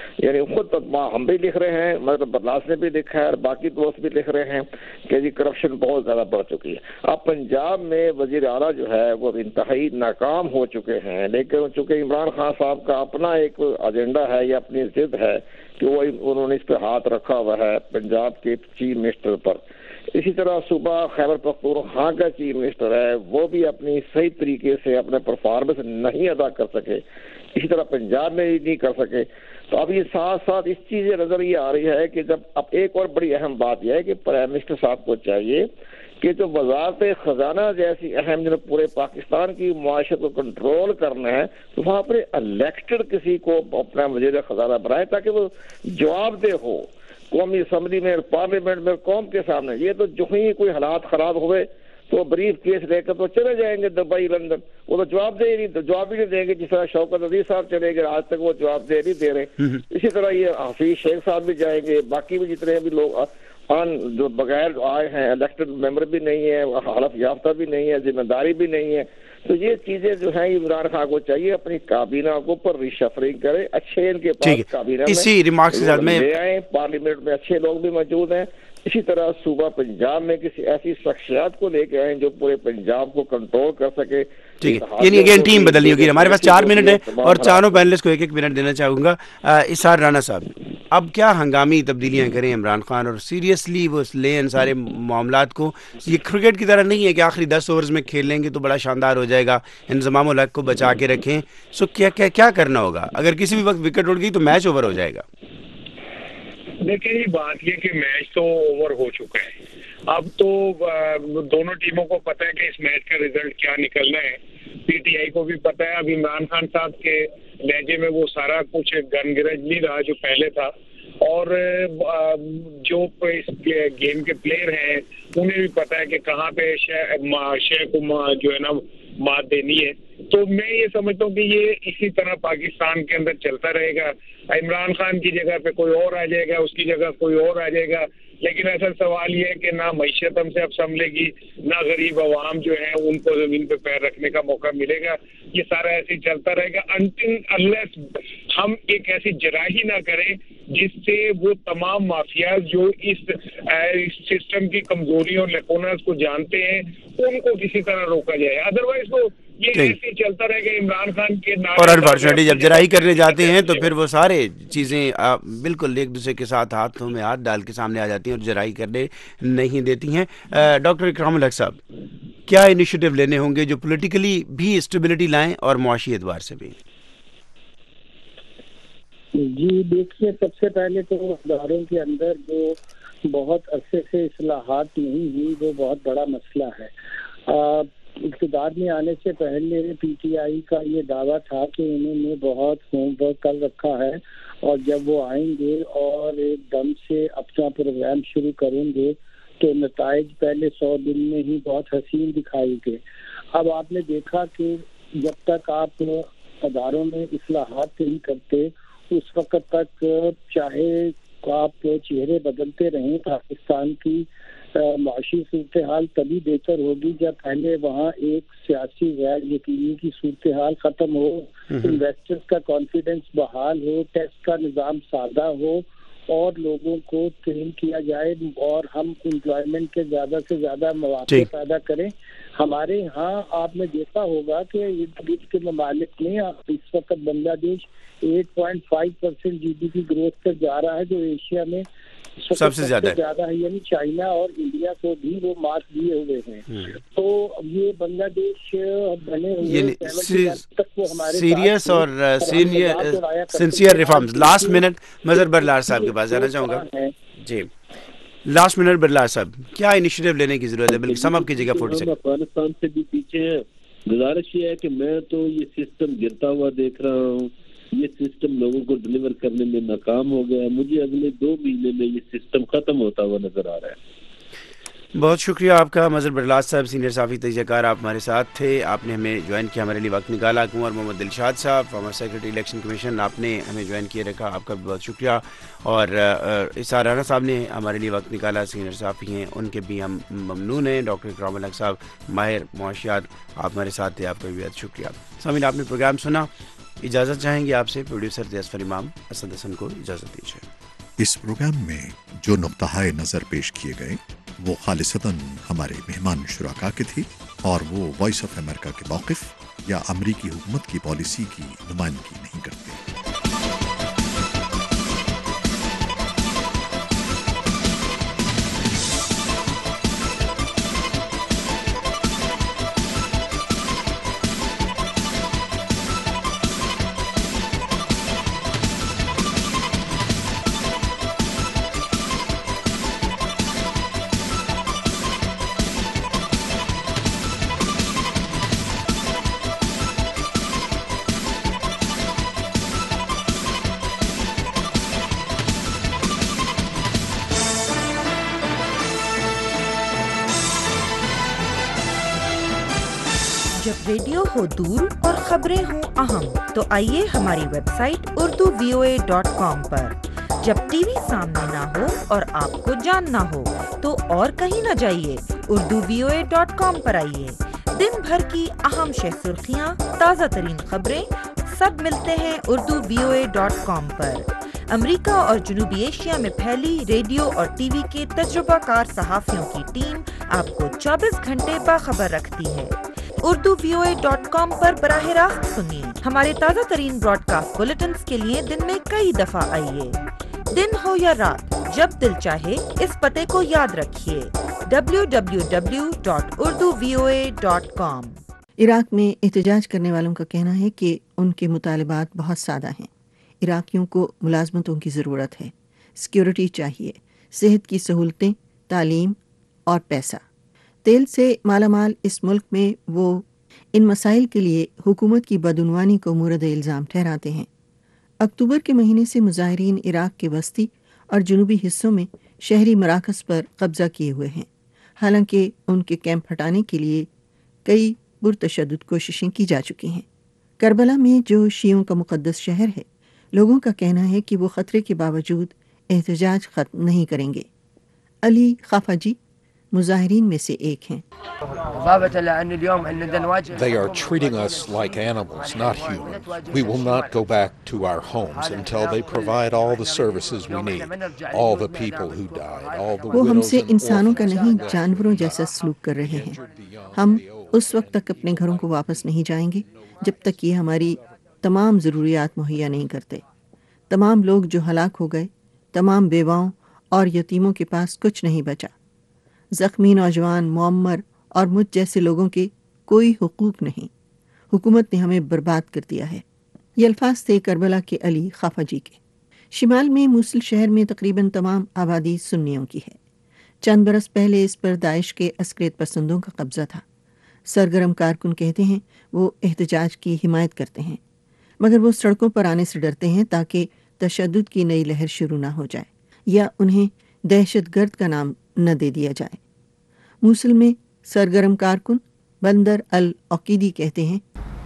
یعنی خود ہم بھی لکھ رہے ہیں، مطلب برلاس نے بھی لکھا ہے اور باقی دوست بھی لکھ رہے ہیں کہ جی کرپشن بہت زیادہ بڑھ چکی ہے. اب پنجاب میں وزیر اعلیٰ جو ہے وہ انتہائی ناکام ہو چکے ہیں، لیکن چونکہ عمران خان صاحب کا اپنا ایک ایجنڈا ہے یا اپنی ضد ہے کہ وہ انہوں نے اس پہ ہاتھ رکھا ہوا ہے پنجاب کے چیف منسٹر پر. اسی طرح صوبہ خیبر پختونخوا کا چیف منسٹر ہے، وہ بھی اپنی صحیح طریقے سے اپنے پرفارمنس نہیں ادا کر سکے، اسی طرح پنجاب میں نہیں کر سکے. تو اب یہ ساتھ ساتھ اس چیز نظر یہ آ رہی ہے کہ جب اب ایک اور بڑی اہم بات یہ ہے کہ پرائم منسٹر صاحب کو چاہیے کہ جو وزارت خزانہ جیسی اہم جو پورے پاکستان کی معاشرت کو کنٹرول کرنا ہے تو وہاں پر الیکٹڈ کسی کو اپنا وزیر خزانہ بنائے تاکہ وہ جواب دہ ہو قومی اسمبلی میں، پارلیمنٹ میں، قوم کے سامنے. یہ تو جو ہی کوئی حالات خراب ہوئے تو بریف کیس لے کر تو چلے جائیں گے دبئی لندن، وہ تو جواب دے نہیں، جواب ہی نہیں دیں گے. جس طرح شوکت عزیز صاحب چلے گئے آج تک وہ جواب دے نہیں دے رہے. اسی طرح یہ حفیظ شیخ صاحب بھی جائیں گے، باقی بھی جتنے بھی لوگ جو بغیر آئے ہیں، الیکٹڈ ممبر بھی نہیں ہے، حلف یافتہ بھی نہیں ہے، ذمہ داری بھی نہیں ہے. تو یہ چیزیں جو ہیں عمران خان کو چاہیے اپنی کابینہ کو پر ریشفرنگ کرے، اچھے ان کے پاس کابینہ میں لے آئیں، پارلیمنٹ میں اچھے لوگ بھی موجود ہیں. اسی طرح صوبہ پنجاب میں کسی ایسی شخصیات کو لے کے آئیں جو پورے پنجاب کو کنٹرول کر سکے. ٹھیک ہے، یعنی اگین ٹیم بدلنی ہوگی. ہمارے پاس 4 منٹ ہے اور چاروں پینلسٹ کو 1 منٹ دینا چاہوں گا. اسحار رانا صاحب، اب کیا ہنگامی تبدیلیاں کریں عمران خان اور سیریسلی وہ لیں ان سارے معاملات کو؟ یہ کرکٹ کی طرح نہیں ہے کہ آخری 10 اوورز میں کھیل لیں گے تو بڑا شاندار ہو جائے گا. انضمام الحق کو بچا کے رکھیں. سو کیا کرنا ہوگا؟ اگر کسی بھی وقت وکٹ اڑ گئی تو میچ اوور ہو جائے گا. دیکھیں یہ بات یہ کہ میچ تو اوور ہو چکا ہے. اب تو دونوں ٹیموں کو پتہ ہے کہ اس میچ کا ریزلٹ کیا نکلنا ہے. پی ٹی آئی کو بھی پتہ ہے. اب عمران خان صاحب کے لہجے میں وہ سارا کچھ گن گرج نہیں رہا جو پہلے تھا، اور جو اس گیم کے پلیئر ہیں انہیں بھی پتہ ہے کہ کہاں پہ شے کو جو ہے نا مات دینی ہے. تو میں یہ سمجھتا ہوں کہ یہ اسی طرح پاکستان کے اندر چلتا رہے گا. عمران خان کی جگہ پہ کوئی اور آ جائے گا، اس کی جگہ کوئی اور آ جائے گا. لیکن اصل سوال یہ ہے کہ نہ معیشت ہم سے اب سنبھلے گی، نہ غریب عوام جو ہیں ان کو زمین پہ پیر رکھنے کا موقع ملے گا. یہ سارا ایسے ہی چلتا رہے گا انلیس ہم ایک ایسی جراحی نہ کریں جس سے وہ تمام مافیاز جو اس سسٹم کی کمزوریوں لیکونس کو جانتے ہیں ان کو کسی طرح روکا جائے. ادروائز تو یہ ایسے چلتا رہے گا. عمران خان کے اور انفارچونیٹلی جب جراحی کرنے جاتے ہیں تو پھر وہ سارے چیزیں بالکل ایک دوسرے کے ساتھ ہاتھوں میں ہاتھ ڈال کے سامنے آ جاتی ہیں اور جراحی کرنے نہیں دیتی ہیں. ڈاکٹر اکرام الحق صاحب، کیا انیشیٹو لینے ہوں گے جو پولیٹیکلی بھی اسٹیبلٹی لائیں اور معاشی اعتبار سے بھی؟ جی دیکھیے، سب سے پہلے تو اداروں کے اندر جو بہت عرصے سے اصلاحات نہیں ہوئی وہ بہت بڑا مسئلہ ہے. اقتدار میں آنے سے پہلے پی ٹی آئی کا یہ دعویٰ تھا کہ انہوں نے بہت ہوم ورک کر رکھا ہے اور جب وہ آئیں گے اور ایک دم سے اپنا پروگرام شروع کریں گے تو نتائج پہلے 100 دن میں ہی بہت حسین دکھائی گے. اب آپ نے دیکھا کہ جب تک آپ اداروں میں اصلاحات نہیں کرتے اس وقت تک چاہے آپ چہرے بدلتے رہیں پاکستان کی معاشی صورتحال تبھی بہتر ہوگی جب پہلے وہاں ایک سیاسی غیر یقینی کی صورتحال ختم ہو، انویسٹرز کا کانفیڈنس بحال ہو، ٹیکس کا نظام سادہ ہو اور لوگوں کو ٹرین کیا جائے اور ہم امپلائمنٹ کے زیادہ سے زیادہ مواقع پیدا کریں. ہمارے یہاں آپ نے دیکھا ہوگا کہ بیچ کے ممالک میں اس وقت بنگلہ دیش 8.5% جی ڈی پی گروتھ پر جا رہا ہے جو ایشیا میں سب سے زیادہ ہے. یعنی چائنا اور انڈیا کو بھی وہ مارک دیے ہوئے ہیں. تو یہ بنگلہ دیش بنے ہوئے سیریس اور sincere reforms. Last minute Mazhar برلار صاحب کے پاس جانا چاہوں گا. جی لاسٹ منٹ برلار صاحب، کیا انیشیٹو لینے کی ضرورت ہے؟ بلکہ سم اپ کی جگہ 40 سیکنڈ. افغانستان سے بھی پیچھے ہے. گزارش یہ ہے کہ میں تو یہ سسٹم گرتا ہوا دیکھ رہا ہوں. یہ سسٹم لوگوں کو ڈلیور کرنے میں ناکام ہو گیا ہے. مجھے اگلے 2 مہینے میں یہ سسٹم ختم ہوتا ہوا نظر آ رہا ہے. بہت شکریہ آپ کا مظہر برلاس صاحب، سینئر صحافی تجزیہ کار، آپ ہمارے ساتھ تھے. آپ نے ہمیں جوائن کیا، ہمارے لیے وقت نکالا. کنور محمد دلشاد صاحب، فارمر سیکرٹری الیکشن کمیشن، آپ نے ہمیں جوائن کیے رکھا، آپ کا بھی بہت شکریہ. اور اسحار رانا صاحب نے ہمارے لیے وقت نکالا، سینئر صحافی ہیں، ان کے بھی ہم ممنون ہیں. ڈاکٹر اکرام الحق صاحب، ماہر معاشیات، آپ ہمارے ساتھ تھے، آپ کا بھی بہت شکریہ. سامعین، آپ نے پروگرام سنا. اجازت چاہیں گے آپ سے پروڈیوسر اسفر امام. اسد حسن کو اجازت دیجیے. اس پروگرام میں جو نقطۂ نظر پیش کیے گئے وہ خالصتاً ہمارے مہمان شرکا کے تھے اور وہ وائس آف امریکہ کے موقف یا امریکی حکومت کی پالیسی کی نمائندگی نہیں کرتے. جب ریڈیو ہو دور اور خبریں ہوں اہم تو آئیے ہماری ویب سائٹ urduvoa.com پر. جب ٹی وی سامنے نہ ہو اور آپ کو جاننا ہو تو اور کہیں نہ جائیے, urduvoa.com پر آئیے. دن بھر کی اہم شہ سرخیاں, تازہ ترین خبریں سب ملتے ہیں urduvoa.com پر. امریکہ اور جنوبی ایشیا میں پھیلی ریڈیو اور ٹی وی کے تجربہ کار صحافیوں کی ٹیم آپ کو 24 گھنٹے باخبر رکھتی ہے. urduvoa.com پر براہ راست سنیے. ہمارے تازہ ترین براڈ کاسٹ بلیٹنز کے لیے دن میں کئی دفعہ آئیے. دن ہو یا رات, جب دل چاہے اس پتے کو یاد رکھیے, www.urduvoa.com. عراق میں احتجاج کرنے والوں کا کہنا ہے کہ ان کے مطالبات بہت سادہ ہیں. عراقیوں کو ملازمتوں کی ضرورت ہے, سیکیورٹی چاہیے, صحت کی سہولتیں, تعلیم اور پیسہ. تیل سے مالا مال اس ملک میں وہ ان مسائل کے لیے حکومت کی بدعنوانی کو مورد الزام ٹھہراتے ہیں. اکتوبر کے مہینے سے مظاہرین عراق کے وسطی اور جنوبی حصوں میں شہری مراکز پر قبضہ کیے ہوئے ہیں, حالانکہ ان کے کیمپ ہٹانے کے لیے کئی پرتشدد کوششیں کی جا چکی ہیں. کربلا میں جو شیعوں کا مقدس شہر ہے, لوگوں کا کہنا ہے کہ وہ خطرے کے باوجود احتجاج ختم نہیں کریں گے. علی خافجی مظاہرین میں سے ایک ہیں. They are treating us like animals, not humans. We will not go back to our homes until they provide all the services we need, all the people who died, all the وہ ہم widows سے and انسانوں کا نہیں orphans. جانوروں جیسا سلوک کر رہے ہیں. ہم اس وقت تک اپنے گھروں کو واپس نہیں جائیں گے جب تک یہ ہماری تمام ضروریات مہیا نہیں کرتے. تمام لوگ جو ہلاک ہو گئے, تمام بیواؤں اور یتیموں کے پاس کچھ نہیں بچا. زخمی نوجوان, معمر اور مجھ جیسے لوگوں کے کوئی حقوق نہیں. حکومت نے ہمیں برباد کر دیا ہے. یہ الفاظ تھے کربلا کے علی خافجی کے. شمال میں موصل شہر میں تقریباً تمام آبادی سنیوں کی ہے. چند برس پہلے اس پر داعش کے عسکریت پسندوں کا قبضہ تھا. سرگرم کارکن کہتے ہیں وہ احتجاج کی حمایت کرتے ہیں, مگر وہ سڑکوں پر آنے سے ڈرتے ہیں تاکہ تشدد کی نئی لہر شروع نہ ہو جائے یا انہیں دہشت گرد کا نام نہ دے دیا جائے. موصل میں سرگرم کارکن بندر العقیدی کہتے ہیں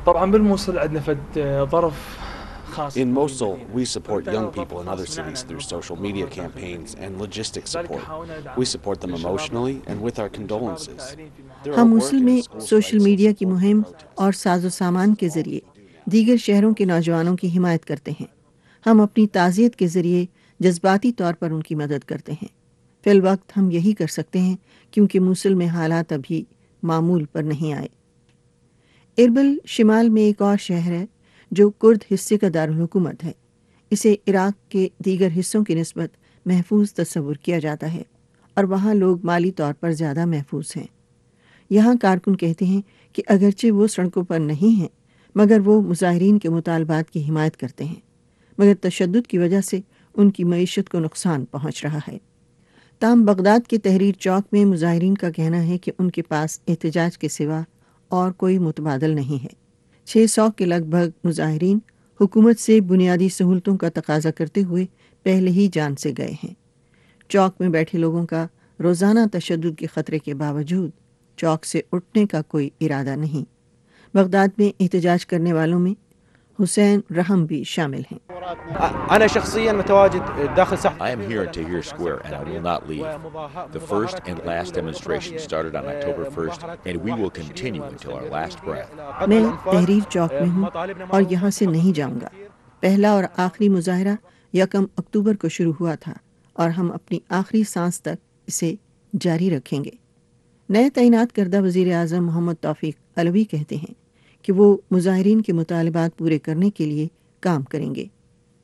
In Mosul, we support young people in other cities through social media campaigns and logistic support. We support them emotionally and with our condolences. ہم موصل میں سوشل میڈیا کی مہم اور ساز و سامان کے ذریعے دیگر شہروں کے نوجوانوں کی حمایت کرتے ہیں. ہم اپنی تعزیت کے ذریعے جذباتی طور پر ان کی مدد کرتے ہیں. فی الوقت ہم یہی کر سکتے ہیں کیونکہ موصل میں حالات ابھی معمول پر نہیں آئے. اربل شمال میں ایک اور شہر ہے جو کرد حصے کا دارالحکومت ہے. اسے عراق کے دیگر حصوں کی نسبت محفوظ تصور کیا جاتا ہے اور وہاں لوگ مالی طور پر زیادہ محفوظ ہیں. یہاں کارکن کہتے ہیں کہ اگرچہ وہ سڑکوں پر نہیں ہیں مگر وہ مظاہرین کے مطالبات کی حمایت کرتے ہیں, مگر تشدد کی وجہ سے ان کی معیشت کو نقصان پہنچ رہا ہے. تاہم بغداد کے تحریر چوک میں مظاہرین کا کہنا ہے کہ ان کے پاس احتجاج کے سوا اور کوئی متبادل نہیں ہے. 600 کے لگ بھگ مظاہرین حکومت سے بنیادی سہولتوں کا تقاضا کرتے ہوئے پہلے ہی جان سے گئے ہیں. چوک میں بیٹھے لوگوں کا روزانہ تشدد کے خطرے کے باوجود چوک سے اٹھنے کا کوئی ارادہ نہیں. بغداد میں احتجاج کرنے والوں میں حسین رحم بھی شامل ہیں۔ أنا شخصيا متواجد داخل ساحة. I am here in Tahrir Square and I will not leave. The first and last demonstration started on October 1st and we will continue until our last breath. میں تحریر چوک میں ہوں اور یہاں سے نہیں جاؤں گا۔ پہلا اور آخری مظاہرہ 1 اکتوبر کو شروع ہوا تھا اور ہم اپنی آخری سانس تک اسے جاری رکھیں گے۔ نئے تعینات کردہ وزیر اعظم محمد توفیق علوی کہتے ہیں کہ وہ مظاہرین کے مطالبات پورے کرنے کے لیے کام کریں گے۔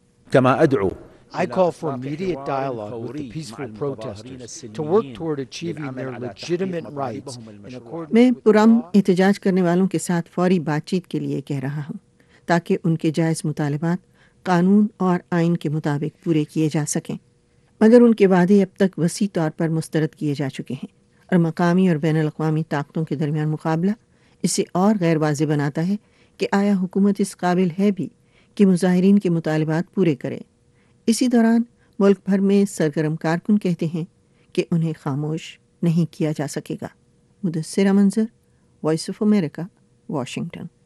I call for immediate dialogue with the peaceful protesters to work toward achieving their legitimate rights in accordance. میں پرامن احتجاج کرنے والوں کے ساتھ فوری بات چیت کے لیے کہہ رہا ہوں تاکہ ان کے جائز مطالبات قانون اور آئین کے مطابق پورے کیے جا سکیں، مگر ان کے وعدے اب تک وسیع طور پر مسترد کیے جا چکے ہیں اور مقامی اور بین الاقوامی طاقتوں کے درمیان مقابلہ اسے اور غیر واضح بناتا ہے کہ آیا حکومت اس قابل ہے بھی کہ مظاہرین کے مطالبات پورے کرے۔ اسی دوران ملک بھر میں سرگرم کارکن کہتے ہیں کہ انہیں خاموش نہیں کیا جا سکے گا۔ مدثر منظر، وائس آف امریکہ، واشنگٹن۔